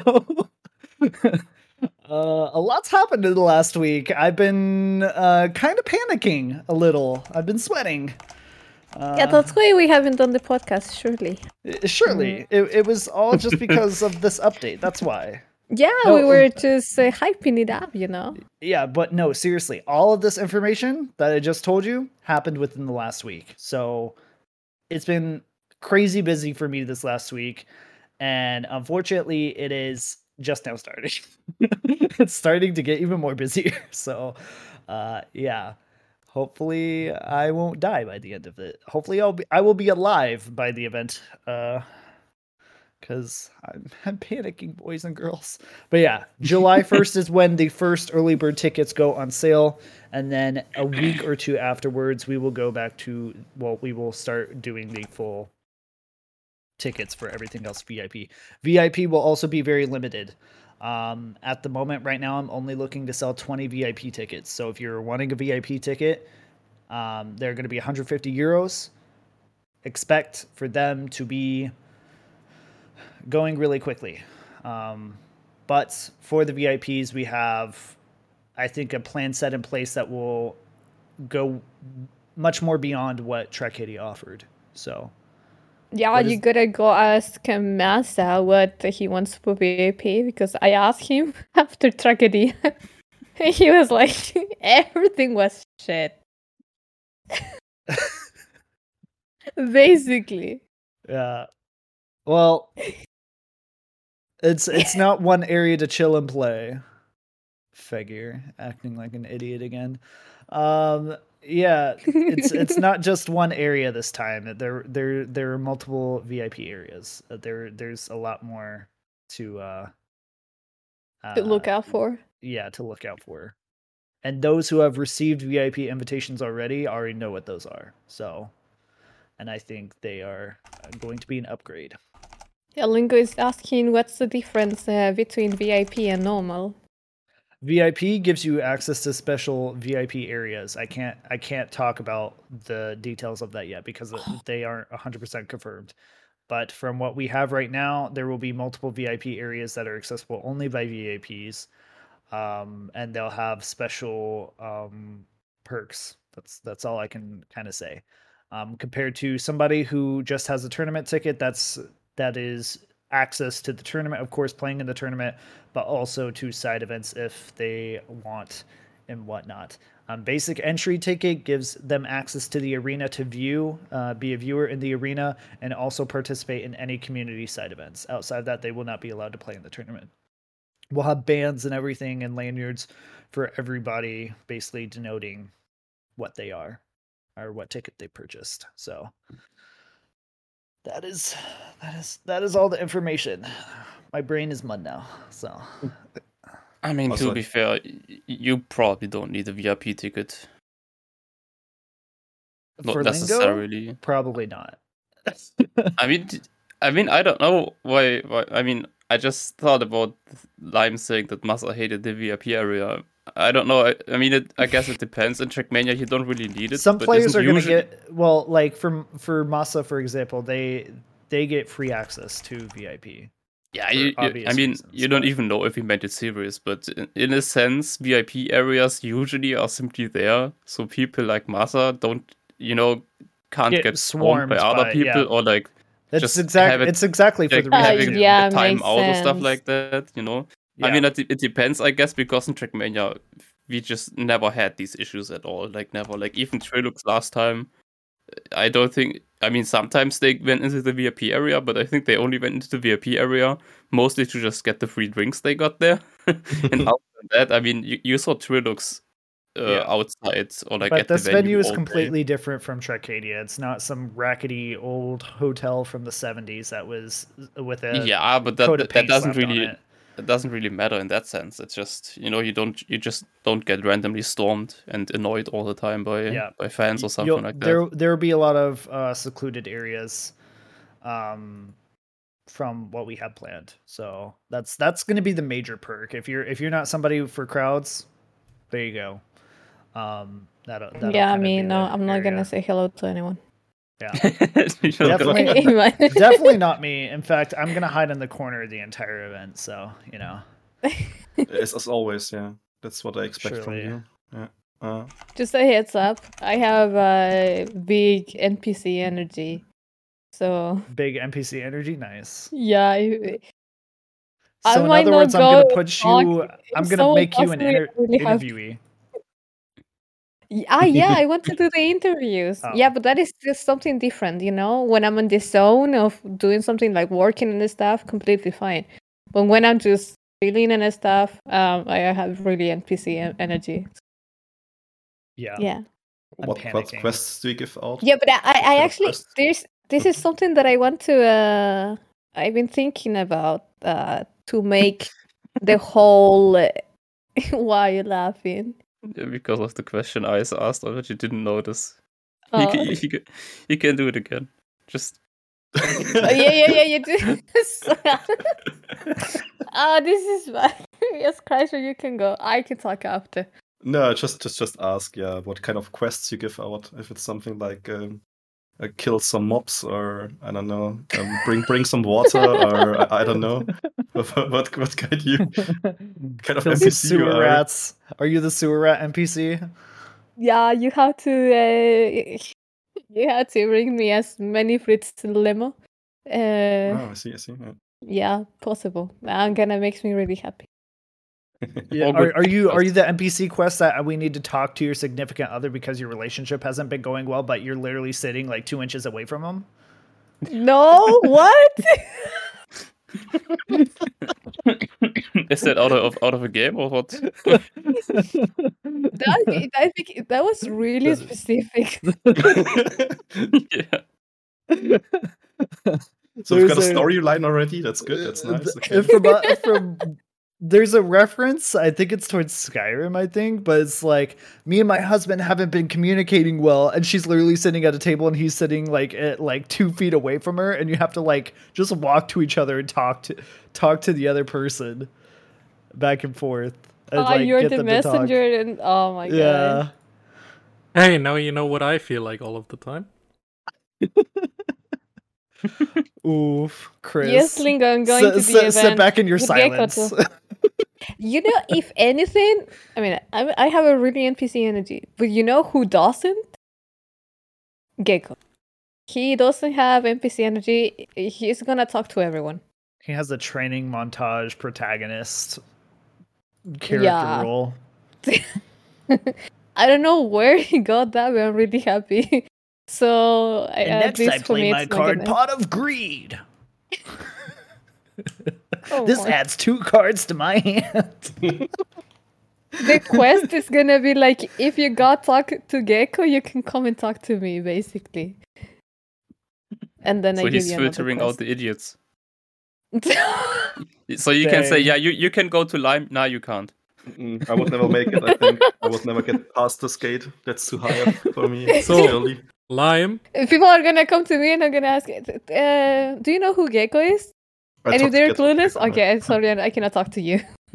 a lot's happened in the last week. I've been kind of panicking a little. I've been sweating. Yeah, that's why we haven't done the podcast, surely. Surely. It was all just because of this update. That's why. Yeah, no, we were just hyping it up, you know? Yeah, but no, seriously. All of this information that I just told you happened within the last week. So it's been crazy busy for me this last week. And unfortunately, it is just now starting. It's starting to get even more busier. So, yeah. Hopefully, I won't die by the end of it. Hopefully, I will be alive by the event. Because I'm panicking, boys and girls. But yeah, July 1st is when the first early bird tickets go on sale. And then a week or two afterwards, we will go back to, we will start doing the full tickets for everything else VIP. VIP will also be very limited. At the moment, right now, I'm only looking to sell 20 VIP tickets. So if you're wanting a VIP ticket, they're going to be 150 euros. Expect for them to be going really quickly. But for the VIPs, we have, I think, a plan set in place that will go much more beyond what Tragedy offered. So yeah, you gotta go ask Masa what he wants for VIP, because I asked him after Tragedy. He was like, everything was shit. Basically. Yeah. Well, it's not one area to chill and play. Figure acting like an idiot again. Yeah, it's not just one area this time. There are multiple VIP areas. There's a lot more to look out for. Yeah, to look out for. And those who have received VIP invitations already know what those are. So, and I think they are going to be an upgrade. Yeah, Lingo is asking what's the difference between VIP and normal. VIP gives you access to special VIP areas. I can't talk about the details of that yet because they aren't 100% confirmed. But from what we have right now, there will be multiple VIP areas that are accessible only by VIPs, and they'll have special perks. That's all I can kind of say. Compared to somebody who just has a tournament ticket, that is access to the tournament, of course, playing in the tournament, but also to side events if they want and whatnot. Basic entry ticket gives them access to the arena to view, be a viewer in the arena, and also participate in any community side events. Outside of that, they will not be allowed to play in the tournament. We'll have bands and everything and lanyards for everybody, basically denoting what they are or what ticket they purchased. So that is all the information. My brain is mud now. So I mean, to be fair, you probably don't need a VIP ticket. Not for necessarily. Lingo, probably not. I mean, I don't know why. I mean, I just thought about Lime saying that Masa hated the VIP area. I don't know. I mean, I guess it depends. In Trackmania, you don't really need it. Some players are going to get like for Masa, for example, they get free access to VIP. Yeah, I mean, you don't even know if he meant it serious, but in a sense, VIP areas usually are simply there, so people like Masa can't get swarmed by other people, or like it's exactly for the reason having the time out or stuff like that. Yeah. I mean, it depends, I guess, because in Trackmania we just never had these issues at all. Like never. Like even Trilux last time, I don't think. I mean, sometimes they went into the VIP area, but I think they only went into the VIP area mostly to just get the free drinks they got there. And other than that, I mean, you saw Trilux outside or like. But this venue is completely different from Tracadia. It's not some rackety old hotel from the 70s that was with a but that doesn't really. It doesn't really matter in that sense. It's just you just don't get randomly stormed and annoyed all the time by fans or something like that. There will be a lot of secluded areas, from what we have planned. So that's going to be the major perk. If you're not somebody for crowds, there you go. That'll I mean, no, I'm not gonna say hello to anyone. Yeah, definitely not me. In fact, I'm gonna hide in the corner the entire event. So as always, yeah, that's what I expect from you. Yeah. Just a heads up, I have a big NPC energy. So big NPC energy, nice. Yeah. So in other words, I'm gonna make you an interviewee. Yeah, I want to do the interviews. Oh. Yeah, but that is just something different, When I'm in the zone of doing something like working and stuff, completely fine. But when I'm just chilling and stuff, I have really NPC energy. Yeah. What quests do you give out? Yeah, but I actually this is something that I want to. I've been thinking about to make the whole. Why are you laughing? Because of the question I asked, I bet you didn't notice. You can do it again. Just. Yeah, you do. This is yes, Kreischer, you can go. I can talk after. No, just ask. Yeah, what kind of quests you give out? If it's something like kill some mobs, or I don't know, bring some water, or I don't know. What kind of NPC sewer you are? Rats? Are you the sewer rat NPC? Yeah, you have to bring me as many fruits to the limo. I see. Yeah, possible. Gonna makes me really happy. Yeah, are you the NPC quest that we need to talk to your significant other because your relationship hasn't been going well, but you're literally sitting like 2 inches away from him? No, what? Is that out of a game or what? I think that was really specific. Yeah. So we've got a storyline already. That's good. That's nice. Okay. From there's a reference. I think it's towards Skyrim. I think, but it's like me and my husband haven't been communicating well, and she's literally sitting at a table, and he's sitting like at like 2 feet away from her, and you have to like just walk to each other and talk to the other person, back and forth. And, like, you're the messenger, and oh my god. Hey, now you know what I feel like all of the time. Oof, Chris. Yes, Lingo, I'm going to the event. Sit back in your silence. You know, if anything, I mean, I have a really NPC energy, but you know who doesn't? Gecko. He doesn't have NPC energy. He's gonna talk to everyone. He has a training montage protagonist character role. I don't know where he got that, but I'm really happy. So next I play my card Pot of Greed. This adds 2 cards to my hand. The quest is gonna be like, if you got talk to Gecko, you can come and talk to me, basically. And then so he's filtering out the idiots. So you can say, yeah, you can go to Lime. No, you can't. I would never make it. I think I would never get past this gate. That's too high up for me. So early. Lime. People are gonna come to me and I'm gonna ask, do you know who Gecko is? And if they're clueless, okay, sorry, I cannot talk to you.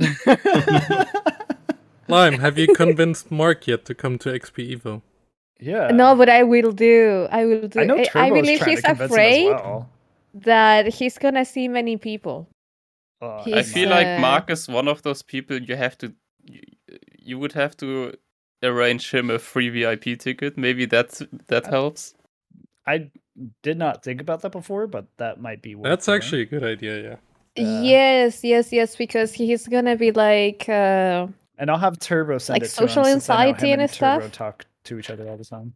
Lime, have you convinced Mark yet to come to XP Evo? Yeah. No, but I will do. I know I believe he's afraid that he's gonna see many people. I feel like Mark is one of those people you would have to arrange him a free VIP ticket. Maybe that helps. I did not think about that before, but that might be. That's actually a good idea. Yeah. Yes, because he's gonna be like. And I'll have Turbo send it to him. Social anxiety and stuff. Turbo talk to each other all the time.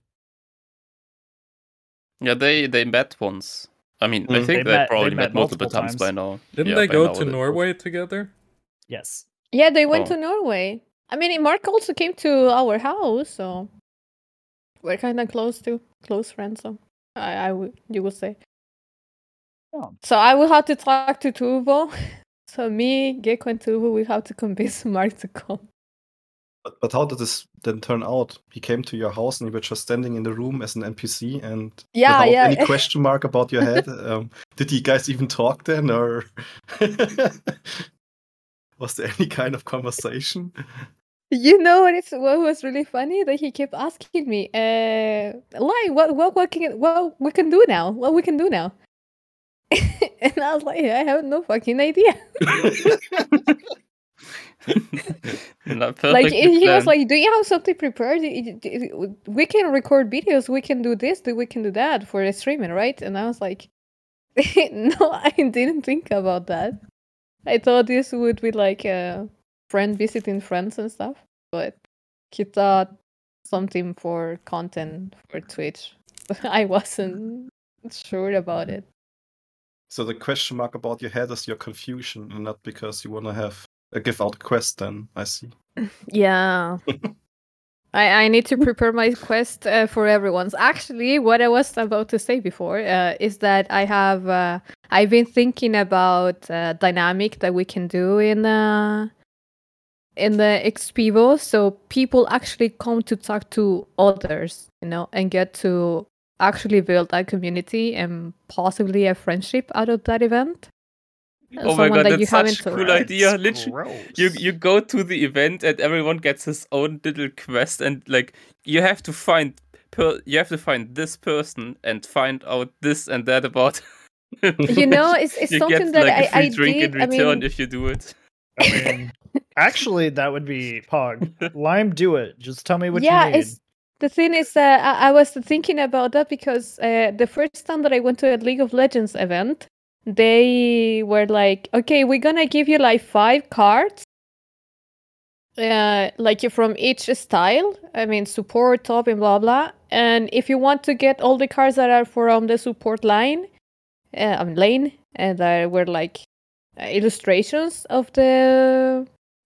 Yeah, they met once. I mean, I think they probably met multiple times by now. Didn't they go to Norway together? Yes. Yeah, they went to Norway. I mean, Mark also came to our house, so we're kind of close friends. So you would say. Yeah. So I will have to talk to Tuvo. So me, Gecko, and Tuvo, we have to convince Mark to come. But how did this then turn out? He came to your house and you were just standing in the room as an NPC and without any question mark about your head. Did you guys even talk then, or was there any kind of conversation? You know what was really funny? That he kept asking me, "Like, what we can do now? What we can do now?" And I was like, I have no fucking idea. Like he was like, do you have something prepared? We can record videos, we can do this, we can do that for a streaming, right? And I was like, no, I didn't think about that. I thought this would be like a friend visiting friends and stuff, but he thought something for content for Twitch. I wasn't sure about it. So the question mark about your head is your confusion, and not because you want to give out a quest. Then I see. Yeah, I need to prepare my quest for everyone's. Actually, what I was about to say before is that I've been thinking about dynamic that we can do in the XPevo, so people actually come to talk to others, and get to actually build a community and possibly a friendship out of that event. Oh my god, that's such a cool idea. Literally, you go to the event and everyone gets his own little quest, and like you have to find this person and find out this and that about. It's something that like, I drink did. in return if you do it. I mean, actually, that would be Pog. Lime, do it. Just tell me what you need. The thing is, I was thinking about that because the first time that I went to a League of Legends event, they were like, okay, we're gonna give you like 5 cards, like from each style. I mean, support, top, and blah blah. And if you want to get all the cards that are from the support lane, and that were like illustrations of the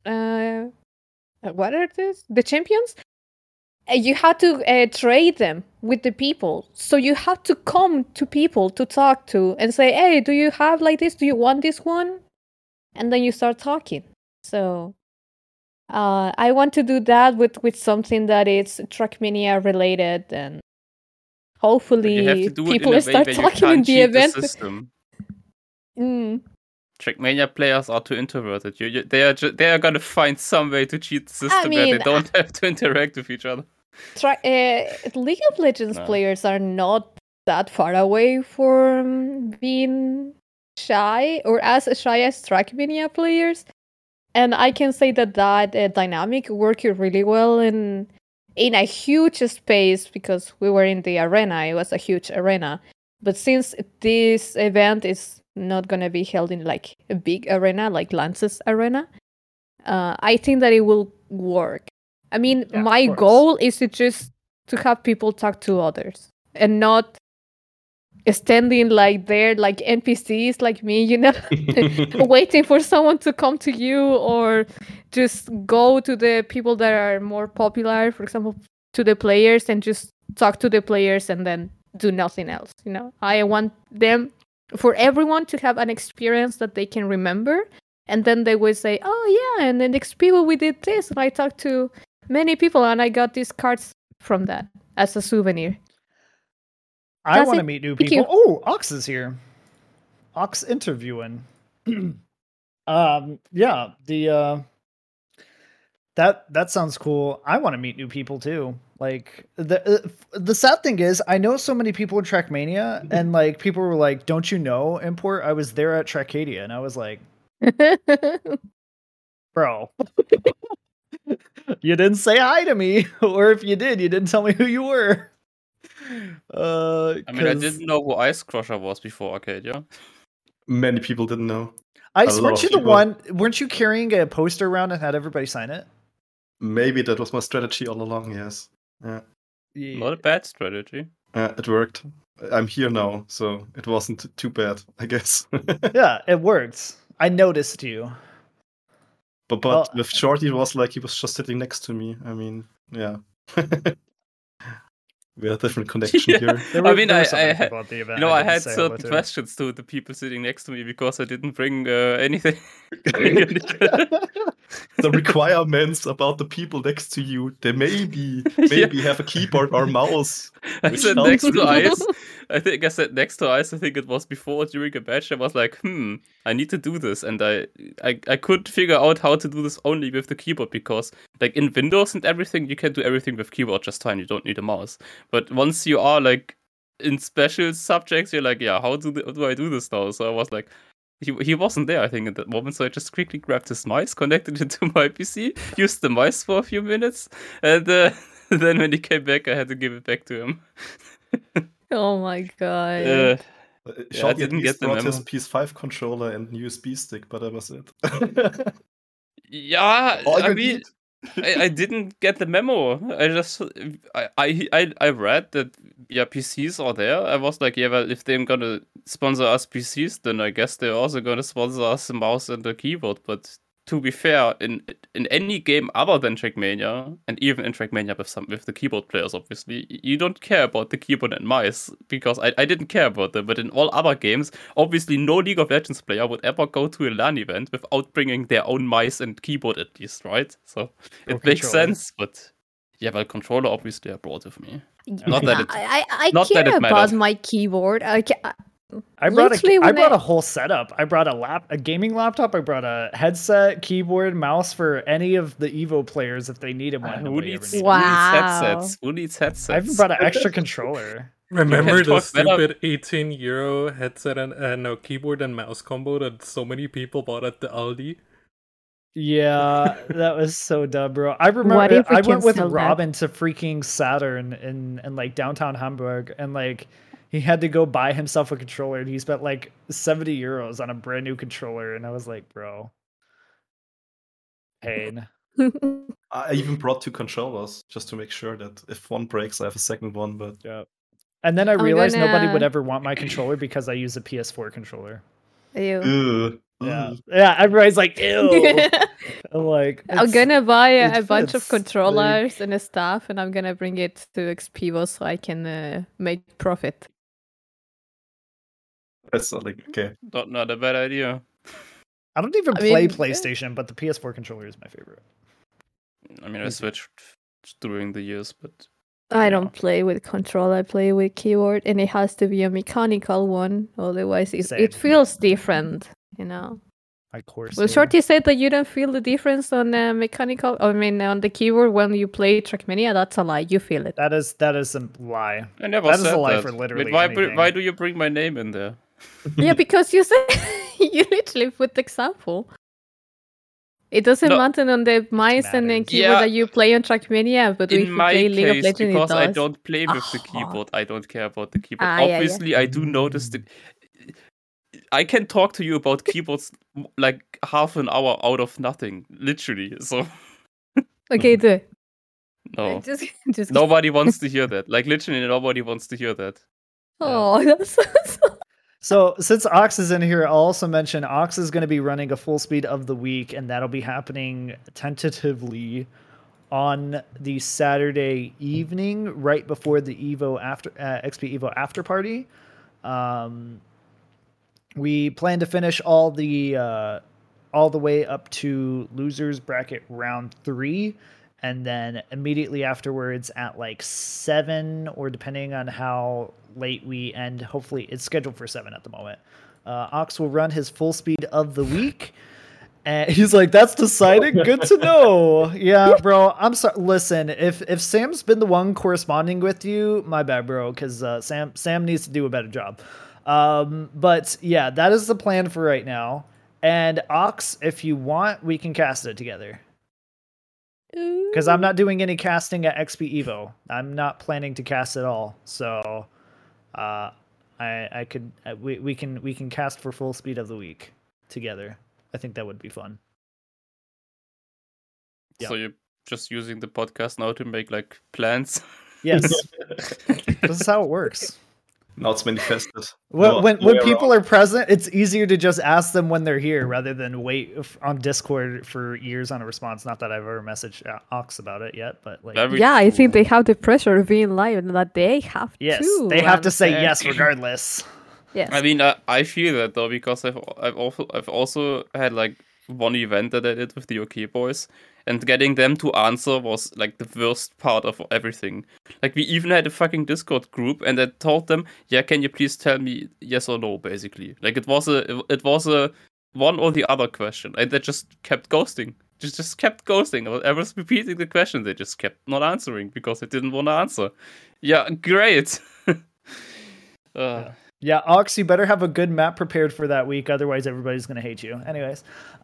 what are these? The champions. You had to trade them with the people. So you have to come to people to talk to and say, hey, do you have like this? Do you want this one? And then you start talking. So I want to do that with something that is Trackmania related, and hopefully people start talking in the event. The system. Trackmania players are too introverted. They are gonna find some way to cheat the system where they don't have to interact with each other. League of Legends players are not that far away from being shy or as shy as Trackmania players, and I can say that dynamic worked really well in a huge space because we were in the arena. It was a huge arena, but since this event is not gonna be held in like a big arena like Lance's arena, I think that it will work. I mean, my goal is to have people talk to others and not standing like there like NPCs like me, waiting for someone to come to you, or just go to the people that are more popular, for example, to the players and just talk to the players and then do nothing else. I want for everyone to have an experience that they can remember, and then they will say, oh yeah, and the next people we did this, and I talked to many people and I got these cards from that as a souvenir. I want to meet new people. Oh, Ox is here. Ox interviewing. Yeah, that sounds cool. I want to meet new people too. Like the sad thing is, I know so many people in Trackmania, and like people were like, "Don't you know, Import? I was there at Trackadia," and I was like, "Bro, you didn't say hi to me, or if you did, you didn't tell me who you were." I mean, I didn't know who Ice Crusher was before Arcadia. Many people didn't know. Ice, weren't you the one? Weren't you carrying a poster around and had everybody sign it? Maybe that was my strategy all along. Yes. Yeah. Not a bad strategy. It worked. I'm here now, so it wasn't too bad, I guess. Yeah, it worked. I noticed you. But with Shorty, it was like he was just sitting next to me. I mean, yeah. We have a different connection here. I had certain questions to the people sitting next to me because I didn't bring anything. The requirements about the people next to you, they maybe have a keyboard or mouse. I said next to Ice. I think I said next to Ice. I think it was before during a match. I was like, I need to do this, and I could figure out how to do this only with the keyboard because, like in Windows and everything, you can do everything with keyboard just fine. You don't need a mouse. But once you are like in special subjects, you're like, yeah, how do I do this now? So I was like, he wasn't there, I think, at that moment. So I just quickly grabbed his mice, connected it to my PC, used the mice for a few minutes, and then when he came back, I had to give it back to him. Oh my god. I didn't get the memo. His PS5 controller and USB stick, but that was it. Yeah, I mean, I didn't get the memo. I just I read that PCs are there. I was like, yeah, well, if they're gonna sponsor us PCs, then I guess they're also gonna sponsor us the mouse and the keyboard. But to be fair, in any game other than Trackmania, and even in Trackmania with the keyboard players, obviously, you don't care about the keyboard and mice, because I didn't care about them. But in all other games, obviously no League of Legends player would ever go to a LAN event without bringing their own mice and keyboard at least, right? So it makes sense, but yeah, well, controller obviously I brought with me. Not that it care about my keyboard. I brought a whole setup. I brought a gaming laptop. I brought a headset, keyboard, mouse for any of the Evo players if they needed one. Who needs headsets? Who needs headsets? I even brought an extra controller. Remember the stupid €18 headset and keyboard and mouse combo that so many people bought at the Aldi? Yeah, that was so dumb, bro. I remember I went with Robin to freaking Saturn in like downtown Hamburg, and like he had to go buy himself a controller, and he spent like €70 on a brand new controller, and I was like, bro, pain. I even brought 2 controllers just to make sure that if one breaks, I have a second one. But yeah, and then I realized nobody would ever want my controller because I use a PS4 controller. Ew. Yeah. Everybody's like, ew. I'm like, I'm gonna buy a bunch of controllers and a stuff, and I'm gonna bring it to XPevo so I can make profit. That's like okay. Not a bad idea. I don't even play PlayStation, but the PS4 controller is my favorite. I mean, I switched during the years, but I don't play with controller. I play with keyboard, and it has to be a mechanical one. Otherwise, it feels different, you know. Of course. Well, Shorty said that you don't feel the difference on mechanical. I mean, on the keyboard when you play Trackmania. That's a lie. You feel it. That is a lie. I never said that. That is a lie for literally anything. Why do you bring my name in there? Yeah, because you said you literally put the example. It doesn't matter on the mice and the keyboard that you play on Trackmania, but if you play League of Legends, because it does. I don't play with the keyboard, I don't care about the keyboard. Obviously, I do notice the. I can talk to you about keyboards like half an hour out of nothing, literally. So. Okay, do it. No. Just nobody wants to hear that. Like literally, nobody wants to hear that. Oh, that's So since Ox is in here, I'll also mention Ox is going to be running a full speed of the week, and that'll be happening tentatively on the Saturday evening, right before the Evo XP Evo after party. We plan to finish all the way up to losers bracket round 3. And then immediately afterwards at like 7, or depending on how late we end, hopefully it's scheduled for 7 at the moment. Ox will run his full speed of the week. And he's like, that's decided. Good to know. Yeah, bro. I'm sorry. Listen, if Sam's been the one corresponding with you, my bad, bro. Because Sam needs to do a better job. But yeah, that is the plan for right now. And Ox, if you want, we can cast it together. Because I'm not doing any casting at XP Evo. I'm not planning to cast at all. So, we can cast for full speed of the week together. I think that would be fun. Yeah. So you're just using the podcast now to make like plans? Yes. This is how it works. Now it's manifested. When people are present, it's easier to just ask them when they're here rather than wait on Discord for years on a response. Not that I've ever messaged Ox about it yet, but like, I think they have the pressure of being live and that they have to. They have to say yes regardless. Yes. I mean, I feel that though because I've also had like one event that I did with the OK Boys. And getting them to answer was like the worst part of everything. Like we even had a fucking Discord group, and I told them, "Yeah, can you please tell me yes or no?" Basically, like it was a one or the other question, and they just kept ghosting. Just kept ghosting. I was repeating the question, they just kept not answering because they didn't want to answer. Yeah, great. Yeah, Ox, you better have a good map prepared for that week, otherwise everybody's gonna hate you. Anyways,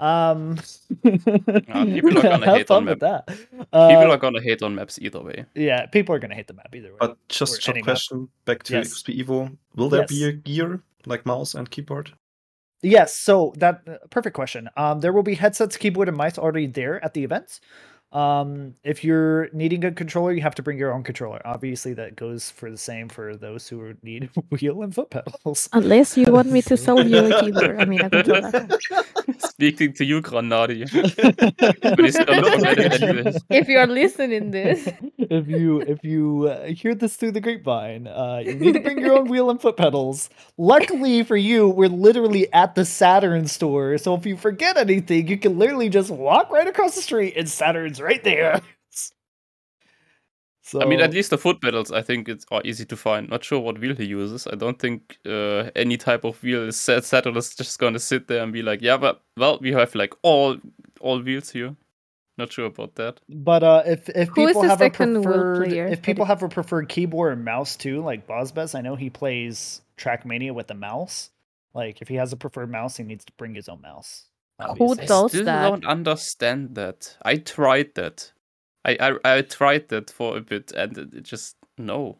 people are gonna hate on maps. People are gonna hate on maps either way. Yeah, people are gonna hate the map either way. But just a question back to XP Evo: will there be a gear like mouse and keyboard? Yes. So that perfect question. There will be headsets, keyboard, and mice already there at the event. If you're needing a controller, you have to bring your own controller. Obviously, that goes for the same for those who need wheel and foot pedals. Unless you want me to sell you a keyboard. I mean, a controller. Speaking to you, Granadi. If you are listening this. If you hear this through the grapevine, you need to bring your own wheel and foot pedals. Luckily for you, we're literally at the Saturn store, so if you forget anything, you can literally just walk right across the street and Saturn's right there. So, I mean, at least the foot pedals, I think it's easy to find. Not sure what wheel he uses. I don't think any type of wheel is Saturn is just going to sit there and be like, yeah, but well, we have like all wheels here. Not sure about that. But if people have a preferred keyboard and mouse too, like Bozbez, I know he plays Trackmania with the mouse. Like if he has a preferred mouse, he needs to bring his own mouse. Who does that? I don't understand that. I tried that. I tried that for a bit, and it just no.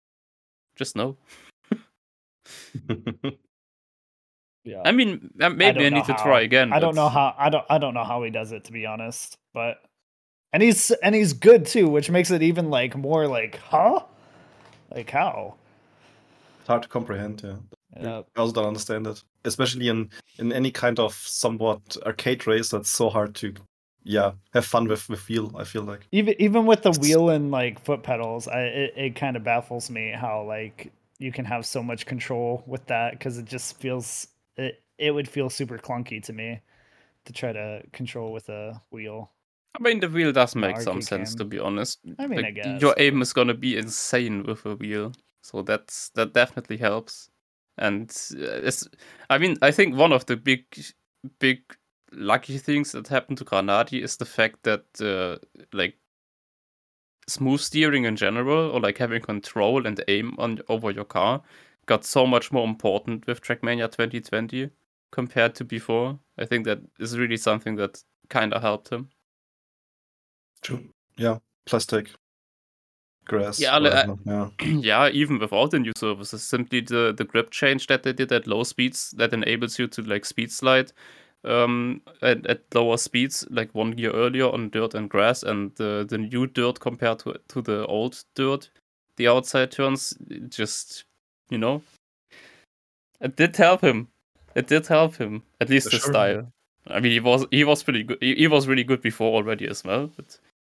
Yeah. I mean, maybe I need to try again. I don't know how he does it, to be honest. But and he's good too, which makes it even like more like, huh? Like how? It's hard to comprehend. Yeah. I also don't understand it, especially in any kind of somewhat arcade race. That's so hard to, have fun with wheel. I feel like even with the wheel and like foot pedals, it kind of baffles me how like you can have so much control with that, because it just feels it would feel super clunky to me to try to control with a wheel. I mean, the wheel does make some sense, to be honest. I mean, like, I guess your aim is gonna be insane with a wheel, so that definitely helps. And I think one of the big lucky things that happened to Granadi is the fact that like smooth steering in general, or like having control and aim over your car, got so much more important with Trackmania 2020 compared to before. I think that is really something that kind of helped him. True. Yeah, plastic, grass. Yeah, even without the new services, simply the grip change that they did at low speeds that enables you to like speed slide at lower speeds, like 1 year earlier on dirt and grass, and the new dirt compared to the old dirt, the outside turns, just, it did help him. It did help him, at least his style. I mean, he was pretty good. He was really good before already as well. But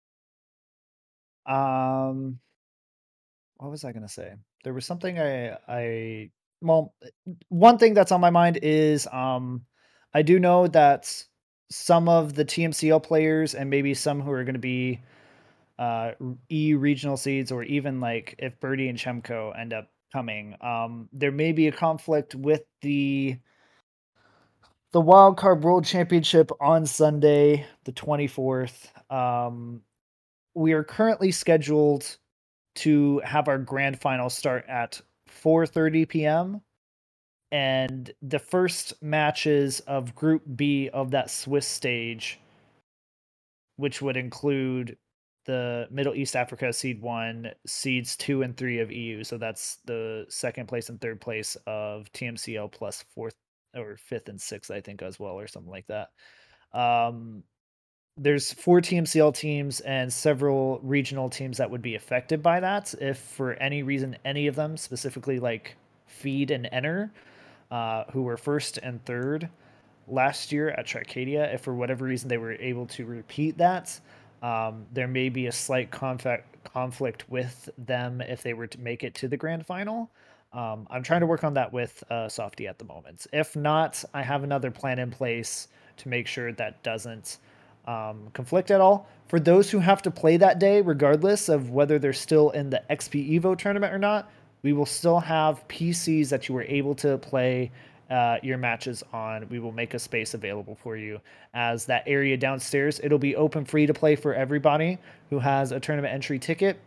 what was I gonna say? There was something well, one thing that's on my mind is I do know that some of the TMCL players, and maybe some who are going to be regional seeds, or even like if Birdie and Chemco end up coming, there may be a conflict with the Wildcard World Championship on Sunday, the 24th. We are currently scheduled to have our grand final start at 4:30 p.m. and the first matches of Group B of that Swiss stage, which would include the Middle East Africa seed 1, seeds 2 and 3 of EU. So that's the second place and third place of TMCL plus fourth or fifth and sixth, I think, as well, or something like that. There's 4 TMCL teams and several regional teams that would be affected by that. If for any reason any of them, specifically like Feed and Enter, who were first and third last year at Tracadia, if for whatever reason they were able to repeat that, there may be a slight conflict with them if they were to make it to the grand final. I'm trying to work on that with Softy at the moment. If not, I have another plan in place to make sure that doesn't conflict at all. For those who have to play that day, regardless of whether they're still in the XP Evo tournament or not, we will still have PCs that you were able to play your matches on. We will make a space available for you, as that area downstairs, it'll be open free to play for everybody who has a tournament entry ticket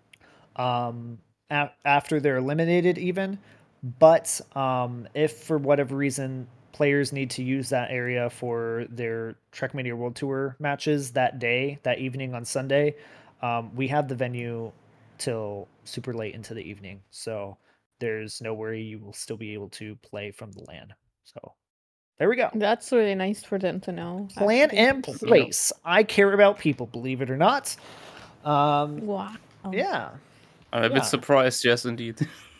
after they're eliminated even. But if for whatever reason players need to use that area for their Trackmania World Tour matches that day, that evening on Sunday, we have the venue till super late into the evening. So there's no worry, you will still be able to play from the LAN. So there we go. That's really nice for them to know. Plan and place. I care about people, believe it or not. Wow. Yeah. I'm a bit surprised, yes, indeed.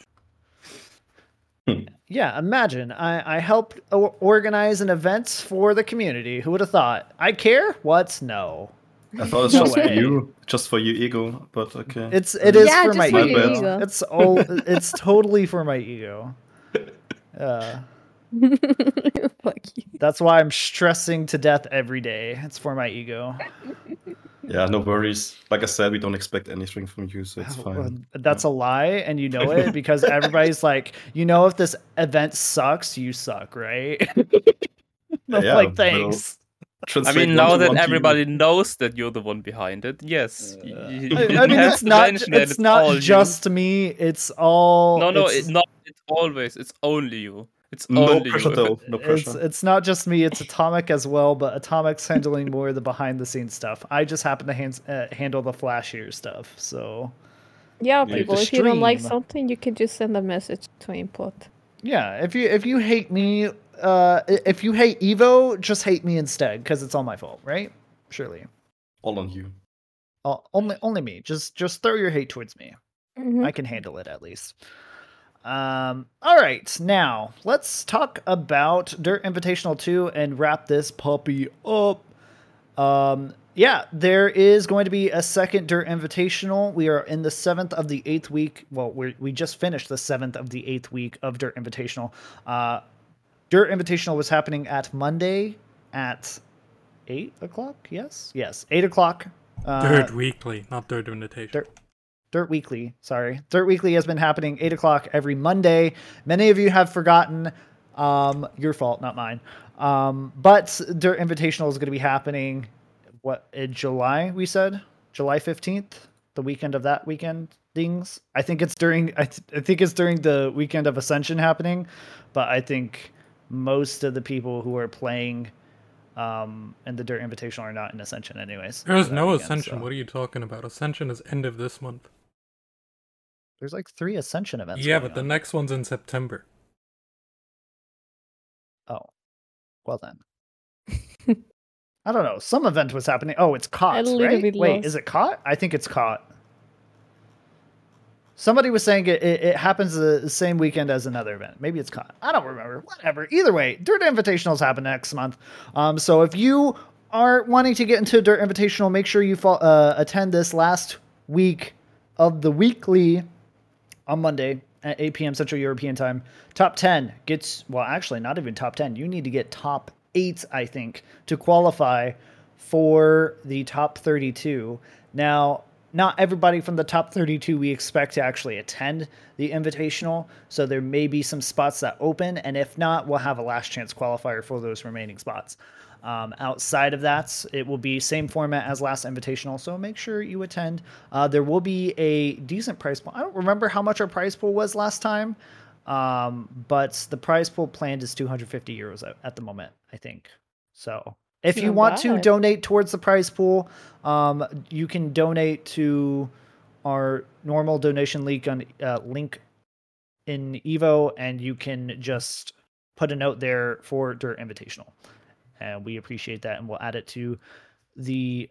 Yeah, imagine I helped organize an event for the community. Who would have thought? I care? What? No. I thought it's just for you, ego. But okay, it is for my ego. It's totally for my ego. That's why I'm stressing to death every day. It's for my ego. Yeah, no worries. Like I said, we don't expect anything from you, so it's fine. That's a lie, and you know it, because everybody's like, if this event sucks, you suck, right? Like, thanks. I mean, now that everybody knows that you're the one behind it, yes. I mean, it's not just me. It's all. No, it's always. It's only you. It's no only pressure, you. though. No pressure. It's not just me. It's Atomic as well, but Atomic's handling more of the behind-the-scenes stuff. I just happen to handle the flashier stuff. So. Yeah, people. If you don't like something, you can just send a message to input. Yeah, if you hate me, if you hate Evo, just hate me instead, because it's all my fault, right? Surely. All on you. Only me. Just throw your hate towards me. Mm-hmm. I can handle it at least. All right, now let's talk about Dirt Invitational 2 and wrap this puppy up. Yeah, there is going to be a second Dirt Invitational. We are in the 7th of the 8th week. Well, we just finished the 7th of the 8th week of Dirt Invitational. Dirt Invitational was happening at Monday at 8 o'clock. Yes, 8 o'clock. Dirt Weekly, not Dirt Invitational. Dirt Weekly, sorry. Dirt Weekly has been happening 8 o'clock every Monday. Many of you have forgotten. Your fault, not mine. But Dirt Invitational is going to be happening, in July, we said? July 15th? The weekend of that weekend things? I think it's during the weekend of Ascension happening, but I think most of the people who are playing in the Dirt Invitational are not in Ascension anyways. There's no weekend, Ascension. So. What are you talking about? Ascension is end of this month. There's like 3 Ascension events. Yeah, but the next one's in September. Oh. Well then. I don't know. Some event was happening. Oh, it's COT, right? Wait, is it COT? I think it's COT. Somebody was saying it happens the same weekend as another event. Maybe it's COT. I don't remember. Whatever. Either way, Dirt Invitationals happen next month. So if you are wanting to get into Dirt Invitational, make sure you attend this last week of the weekly on Monday at 8 p.m. Central European Time. Top 10 gets, well, actually, not even top 10. You need to get top 8, I think, to qualify for the top 32. Now, not everybody from the top 32 we expect to actually attend the Invitational, so there may be some spots that open, and if not, we'll have a last chance qualifier for those remaining spots. Outside of that, it will be same format as last Invitational, so make sure you attend. There will be a decent prize pool. I don't remember how much our prize pool was last time, but the prize pool planned is 250 euros at the moment, I think. So if you want to donate towards the prize pool, you can donate to our normal donation link in Evo, and you can just put a note there for Dirt Invitational. And we appreciate that, and we'll add it to the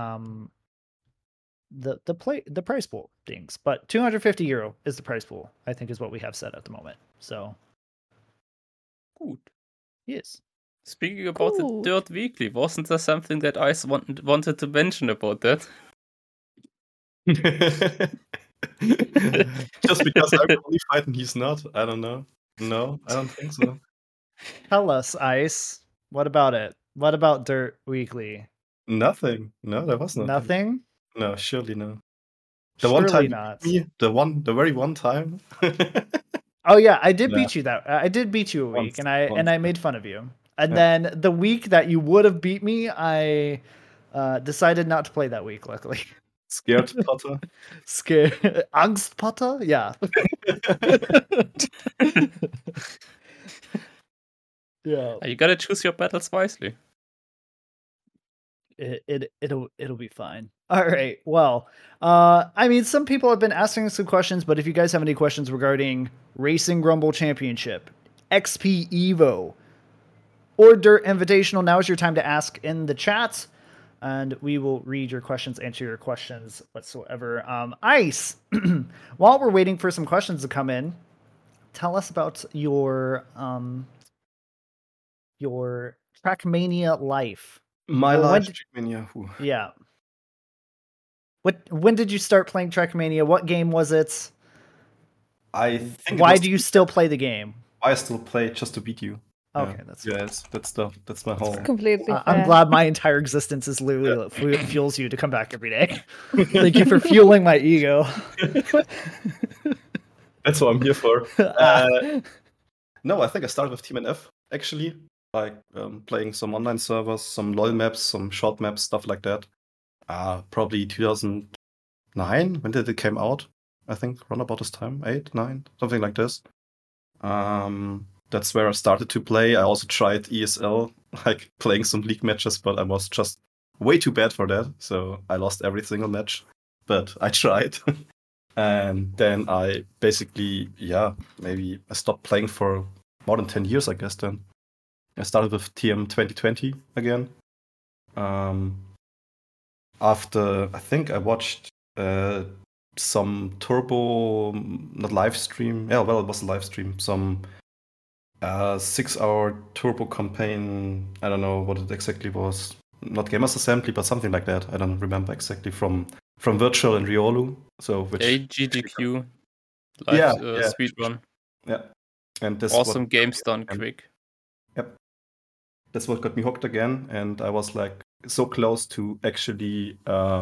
prize pool things. But 250 euro is the prize pool, I think, is what we have set at the moment. So good. Yes. Speaking about the Dirt Weekly, wasn't there something that I wanted to mention about that? Just because I'm qualified and he's not, I don't know. No, I don't think so. Tell us, Ice. What about it? What about Dirt Weekly? Nothing. No, there was nothing. Nothing? No, surely no. Surely not. The very one time. Oh yeah, I did beat you I did beat you a week, and I made fun of you. And then the week that you would have beat me, I decided not to play that week, luckily. Scared Potter? Angst Potter? Yeah. Yeah. You gotta choose your battles wisely. It'll be fine. All right. Well, I mean, some people have been asking some questions, but if you guys have any questions regarding Racing Rumble Championship, XP Evo, or Dirt Invitational, now is your time to ask in the chat, and we will read your questions, answer your questions whatsoever. Ice, while we're waiting for some questions to come in, tell us about your Trackmania life. My life, Trackmania. Yeah. When did you start playing Trackmania? What game was it? I think. Why do you still play the game? I still play it just to beat you. Okay, that's my whole. Completely. I'm glad my entire existence is literally fuels you to come back every day. Thank you for fueling my ego. That's what I'm here for. No, I think I started with Team NF actually, like playing some online servers, some LoL maps, some short maps, stuff like that. Probably 2009. When did it came out? I think around about this time, 8, 9, something like this. That's where I started to play. I also tried ESL, like playing some league matches, but I was just way too bad for that. So I lost every single match, but I tried. And then I basically, maybe I stopped playing for more than 10 years, I guess then. I started with TM 2020 again. After, I think I watched some turbo, not live stream. Yeah, well, it was a live stream. Some 6-hour turbo campaign. I don't know what it exactly was. Not Gamers Assembly, but something like that. I don't remember exactly from Virtual and Riolu. So which AGDQ live speed run. Yeah, and this awesome games done quick. Yep, that's what got me hooked again, and I was like so close to actually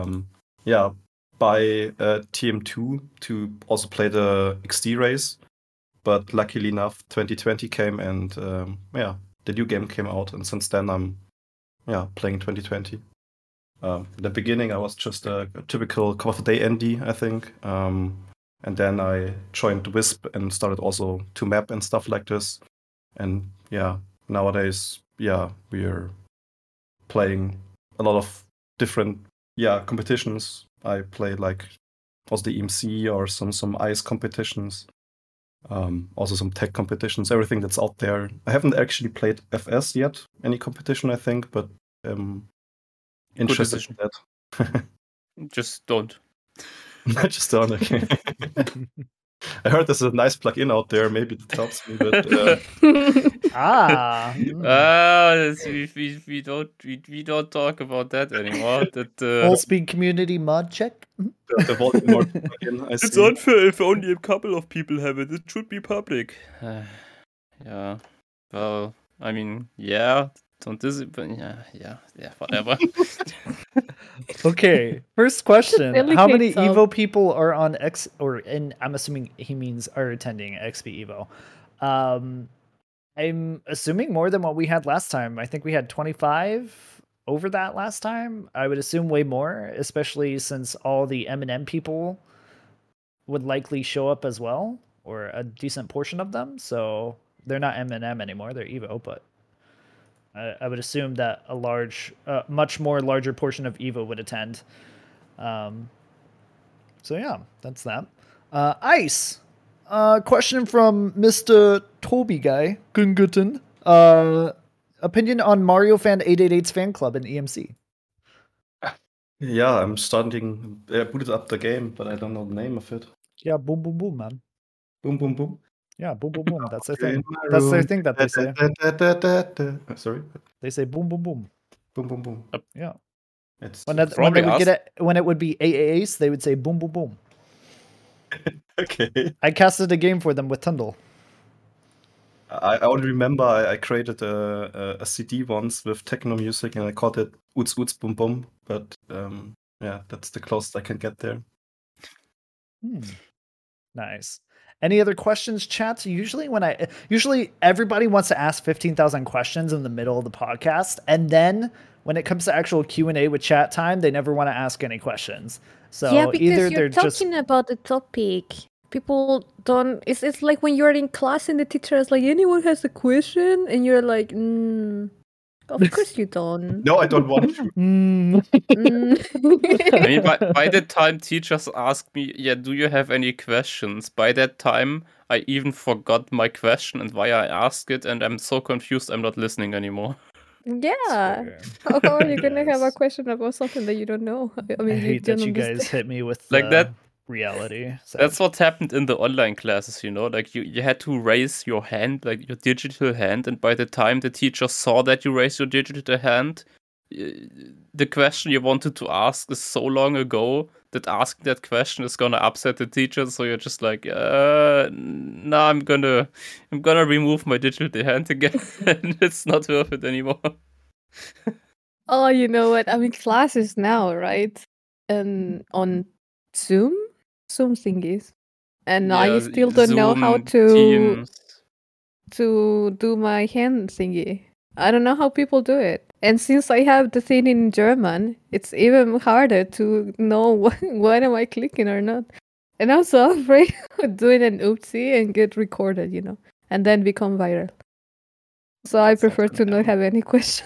buy TM2 to also play the XD race. But luckily enough, 2020 came, and the new game came out, and since then I'm playing 2020. In the beginning, I was just a typical Call of the Day ND, I think, and then I joined Wisp and started also to map and stuff like this. And nowadays, we're playing a lot of different competitions. I play like also the EMC or some ice competitions. Also some tech competitions, everything that's out there. I haven't actually played FS yet, any competition, I think, but interested in that. Just don't. Just don't, okay. I heard there's a nice plugin out there, maybe it helps me, but we don't talk about that anymore. That Full speed community mod check. The Voldemort plugin. It's unfair if only a couple of people have it. It should be public. Yeah. Well, I mean, don't this, but whatever. Okay, first question: how many Evo people are on X? And I'm assuming he means are attending XP Evo. I'm assuming more than what we had last time. I think we had 25 over that last time. I would assume way more, especially since all the M&M people would likely show up as well, or a decent portion of them. So they're not M&M anymore; they're Evo, but. I would assume that a much more larger portion of Evo would attend. So yeah, that's that. Ice. Question from Mr. Toby Guy Gunguten. Opinion on Mario Fan 888's fan club in EMC. Yeah, I'm starting. I booted up the game, but I don't know the name of it. Yeah, boom, boom, boom, man. Boom, boom, boom. Yeah, boom, boom, boom. That's their thing. That's their thing that they say. Sorry? They say boom, boom, boom. Boom, boom, boom. Yeah. It's when it would be Ace, they would say boom, boom, boom. Okay. I casted a game for them with Tundle. I only remember I created a CD once with techno music, and I called it Oots Oots Boom Boom. But that's the closest I can get there. Nice. Any other questions, chat? Usually everybody wants to ask 15,000 questions in the middle of the podcast, and then when it comes to actual Q&A with chat time, they never want to ask any questions. So yeah, because either you're talking about the topic. People don't. It's like when you're in class and the teacher is like, "Anyone has a question?" and you're like, "Of course you don't." No, I don't want to. I mean, by the time teachers ask me, do you have any questions? By that time, I even forgot my question and why I asked it, and I'm so confused I'm not listening anymore. Yeah. How are you going to have a question about something that you don't know? I mean, I hate that you guys hit me with like that reality. So. That's what happened in the online classes, like you had to raise your hand, like your digital hand, and by the time the teacher saw that you raised your digital hand, the question you wanted to ask is so long ago that asking that question is gonna upset the teacher, so you're just like, no, I'm gonna remove my digital hand again, and it's not worth it anymore. Oh, you know what? I'm in classes now, right? And on Zoom thingies, and I still don't know how to do my hand thingy. I don't know how people do it. And since I have the thing in German, it's even harder to know what am I clicking or not. And I'm so afraid of doing an oopsie and get recorded, and then become viral. So I prefer to not have any question.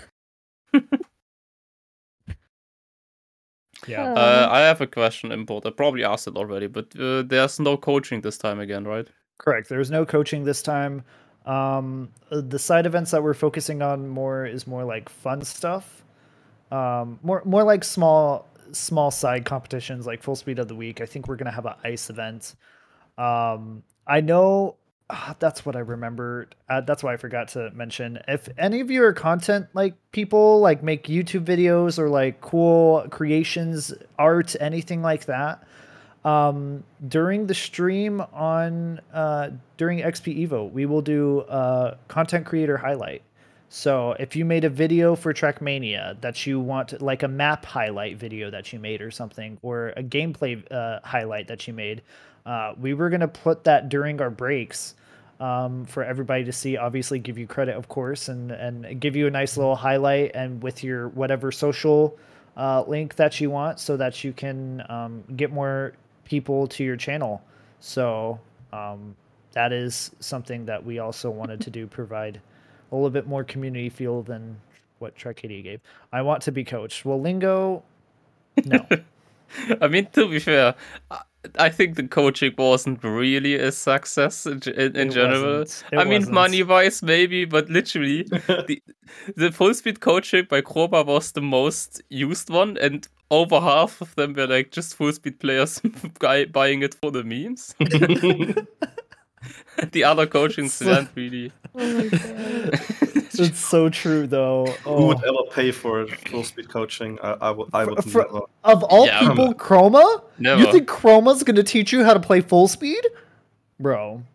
Yeah. I have a question, Import. I probably asked it already, but there's no coaching this time again, right? Correct. There's no coaching this time. The side events that we're focusing on is more like fun stuff. More like small small side competitions like Full Speed of the Week. I think we're gonna have an ice event. I know that's what I remembered. That's why I forgot to mention. If any of you are content like people, like make YouTube videos or like cool creations, art, anything like that, during the stream on during XP Evo, we will do a content creator highlight. So if you made a video for Trackmania that you want, like a map highlight video that you made or something, or a gameplay highlight that you made, we were going to put that during our breaks for everybody to see. Obviously give you credit, of course, and give you a nice little highlight, and with your whatever social link that you want, so that you can get more people to your channel. So that is something that we also wanted to do, provide a little bit more community feel than what Trackmania gave. I want to be coached. Well, Lingo, no. I mean, to be fair, I think the coaching wasn't really a success in general. I mean, money-wise, maybe, but literally, the full-speed coaching by Chroma was the most used one, and over half of them were like just full-speed players buying it for the memes. The other coachings weren't really. Oh my god. It's so true, though. Who would ever pay for full speed coaching? I would never. Of all people, Chroma? Never. You think Chroma's going to teach you how to play full speed? Bro.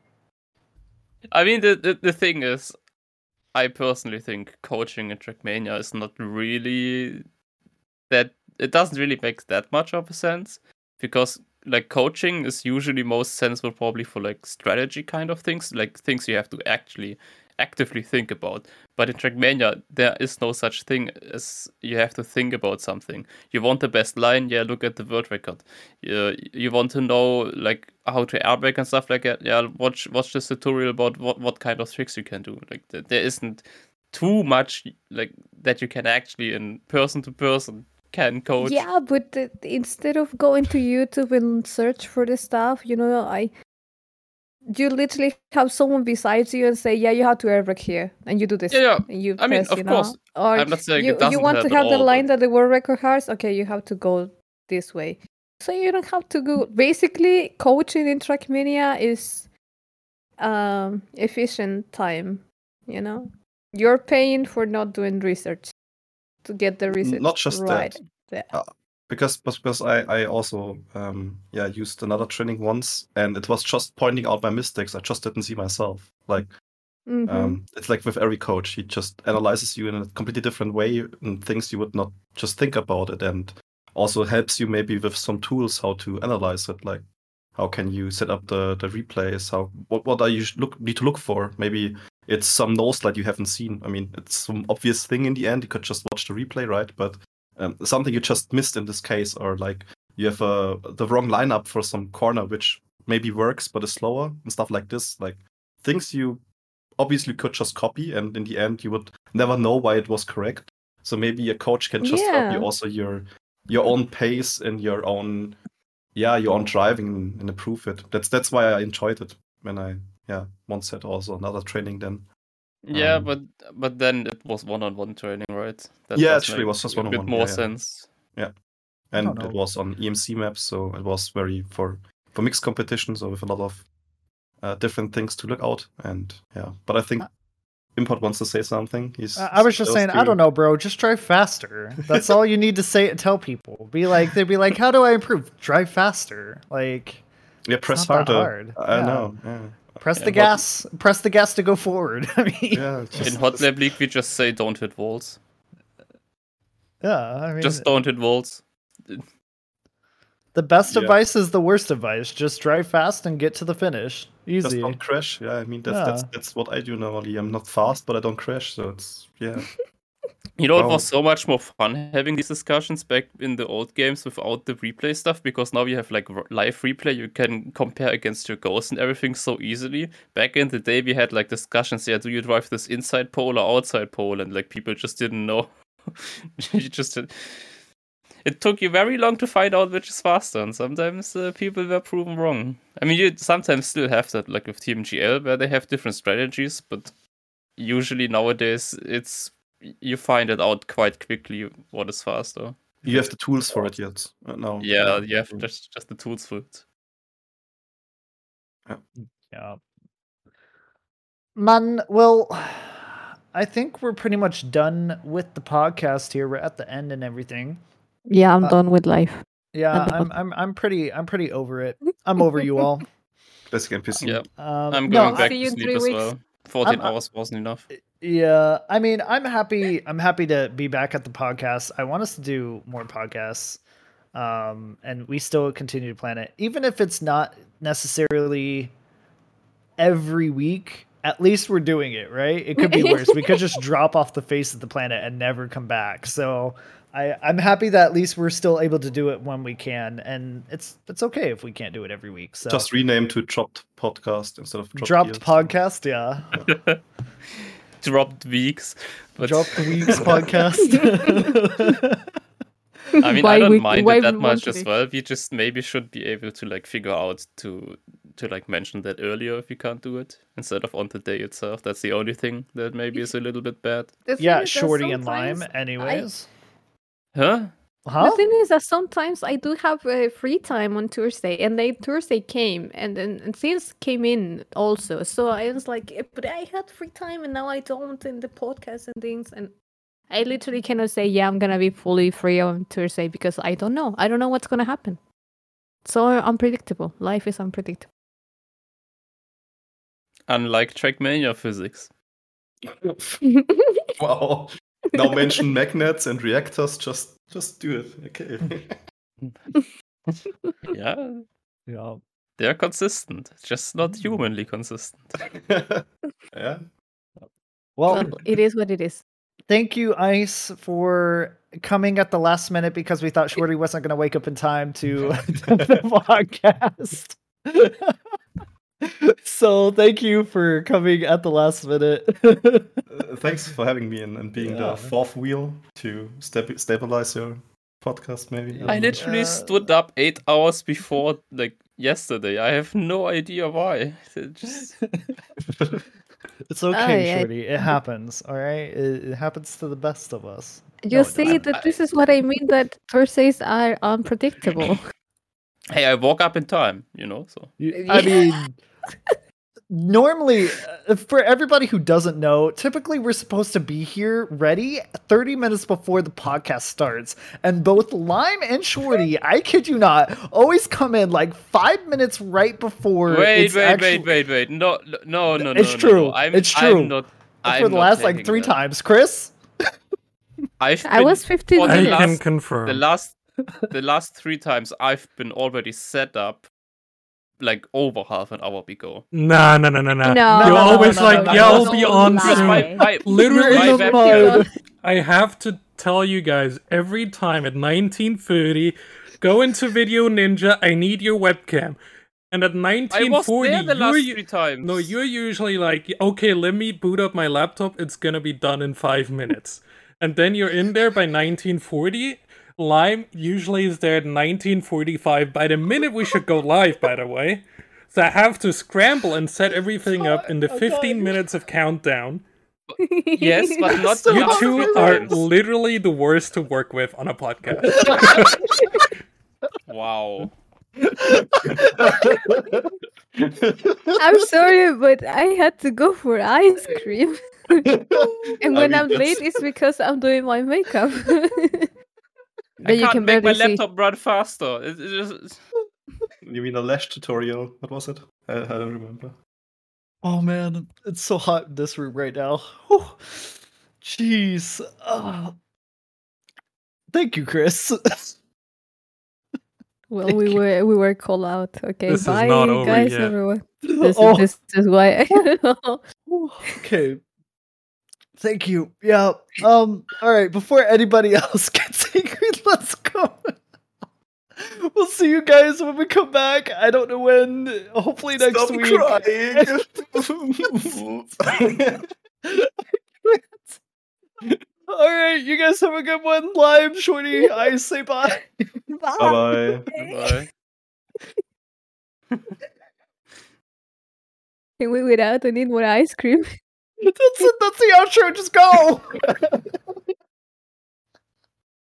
I mean, the thing is, I personally think coaching in Trackmania is not really that. It doesn't really make that much of a sense, because like coaching is usually most sensible probably for like strategy kind of things, like things you have to actually actively think about. But in Trackmania, there is no such thing as you have to think about something. You want the best line? Yeah, look at the world record. You want to know like how to airbag and stuff like that? Yeah, watch this tutorial about what kind of tricks you can do. Like there isn't too much like that you can actually in person to person can coach. Yeah, but instead of going to YouTube and search for the stuff, you literally have someone besides you and say, yeah, you have to airbag here, and you do this. Yeah. And you I mean, press, of course. Or I'm not saying you it doesn't want to help have at the all, line but that the world record has. Okay, you have to go this way. So you don't have to go. Basically, coaching in Trackmania is efficient time. You're paying for not doing research to get the research Not just right. that. Because I also used another training once, and it was just pointing out my mistakes. I just didn't see myself. Like it's like with every coach, he just analyzes you in a completely different way and things you would not just think about it, and also helps you maybe with some tools how to analyze it. Like how can you set up the replays? What are you need to look for? Maybe it's some nose that you haven't seen. I mean, it's some obvious thing in the end. You could just watch the replay, right? But something you just missed in this case, or like you have the wrong lineup for some corner, which maybe works but is slower and stuff like this. Like things you obviously could just copy, and in the end you would never know why it was correct. So maybe a coach can just help you also your own pace and your own driving and improve it. That's why I enjoyed it when I once had also another training then. Yeah, but then it was one-on-one training, right? That actually it was just one-on-one. A bit more sense. Yeah. And it was on EMC maps, so it was very for mixed competitions, so with a lot of different things to look out. And but I think Import wants to say something. I was just saying, I don't know, bro. Just drive faster. That's all you need to say. Tell people. They'd be like, how do I improve? Drive faster. Like, press harder. Hard. I know. Yeah. Press the gas. Press the gas to go forward. I mean, in Hot Lab League, we just say don't hit walls. Yeah, I mean, just don't hit walls. The best advice is the worst advice. Just drive fast and get to the finish. Easy. Just don't crash. Yeah, I mean that's what I do normally. I'm not fast, but I don't crash, so it's It was so much more fun having these discussions back in the old games without the replay stuff, because now you have like live replay. You can compare against your goals and everything so easily. Back in the day, we had like discussions. Yeah, do you drive this inside pole or outside pole? And like people just didn't know. It took you very long to find out which is faster, and sometimes people were proven wrong. I mean, you sometimes still have that, like with TMGL, where they have different strategies, but usually nowadays you find it out quite quickly what is faster. You have the tools for it yet? No. Yeah, you have just the tools for it. Yeah. Man, well, I think we're pretty much done with the podcast here. We're at the end and everything. Yeah, I'm done with life. Yeah, I'm pretty over it. I'm over you all. Classic NPC. Yeah. I'm going back to sleep as well. 14 hours wasn't enough. Yeah, I mean, I'm happy to be back at the podcast. I want us to do more podcasts. And we still continue to plan it. Even if it's not necessarily every week, at least we're doing it, right? It could be worse. We could just drop off the face of the planet and never come back. So I'm happy that at least we're still able to do it when we can, and it's okay if we can't do it every week. So just rename to Dropped Podcast instead of Dropped Podcast. Yeah. Dropped Weeks. Dropped Weeks Podcast. I mean, I don't mind it that much as well. We just maybe should be able to like figure out to like mention that earlier if we can't do it instead of on the day itself. That's the only thing that maybe is a little bit bad. Yeah, Shorty and Lime. Anyways. The thing is that sometimes I do have free time on Thursday, and then Thursday came, and things came in also. So I was like, but I had free time, and now I don't in the podcast and things, and I literally cannot say, yeah, I'm gonna be fully free on Thursday because I don't know. I don't know what's gonna happen. So unpredictable. Life is unpredictable. Unlike Trackmania physics. Wow. Now mention magnets and reactors. Just do it. Okay. Yeah. Yeah. They're consistent. Just not humanly consistent. Yeah. Well, it is what it is. Thank you, Ice, for coming at the last minute because we thought Shorty wasn't going to wake up in time to the podcast. So thank you for coming at the last minute. Thanks for having me and being the fourth wheel to stabilize your podcast, maybe. I literally stood up 8 hours before, like, yesterday. I have no idea why. It's okay, Shorty. It happens, all right? It happens to the best of us. You see, this is what I mean, that Thursdays are unpredictable. Hey, I woke up in time, so. I mean, normally, for everybody who doesn't know, typically we're supposed to be here ready 30 minutes before the podcast starts. And both Lime and Shorty, I kid you not, always come in like 5 minutes right before. Wait. No. It's true. It's true. I'm not, for the last like 3 times. Chris? I was 15 minutes. I can confirm. The last 3 times I've been already set up like over half an hour ago. No. You're always like, yeah, I'll be on soon. Literally, I have to tell you guys, every time at 19:30, go into Video Ninja, I need your webcam. And at 19:40, you're usually like, okay, let me boot up my laptop, it's gonna be done in 5 minutes. And then you're in there by 19:40. Lime usually is there at 19:45 by the minute we should go live, by the way. So I have to scramble and set everything up in the 15 minutes of countdown. Yes, but not you two are literally the worst to work with on a podcast. Wow. I'm sorry, but I had to go for ice cream. And when I'm late, it's because I'm doing my makeup. I can't make my laptop run faster. It just... You mean a lash tutorial? What was it? I don't remember. Oh man, it's so hot in this room right now. Jeez. Thank you, Chris. Well, we were called out. Okay, this bye, is not over guys, yet. everyone. This is why. Okay. Thank you. Yeah. All right. Before anybody else gets angry, let's go. We'll see you guys when we come back. I don't know when. Hopefully next week. Crying. All right. You guys have a good one. Lime, Shorty, I say bye. Bye. Bye. Can we without? I need more ice cream. That's the outro. Just go.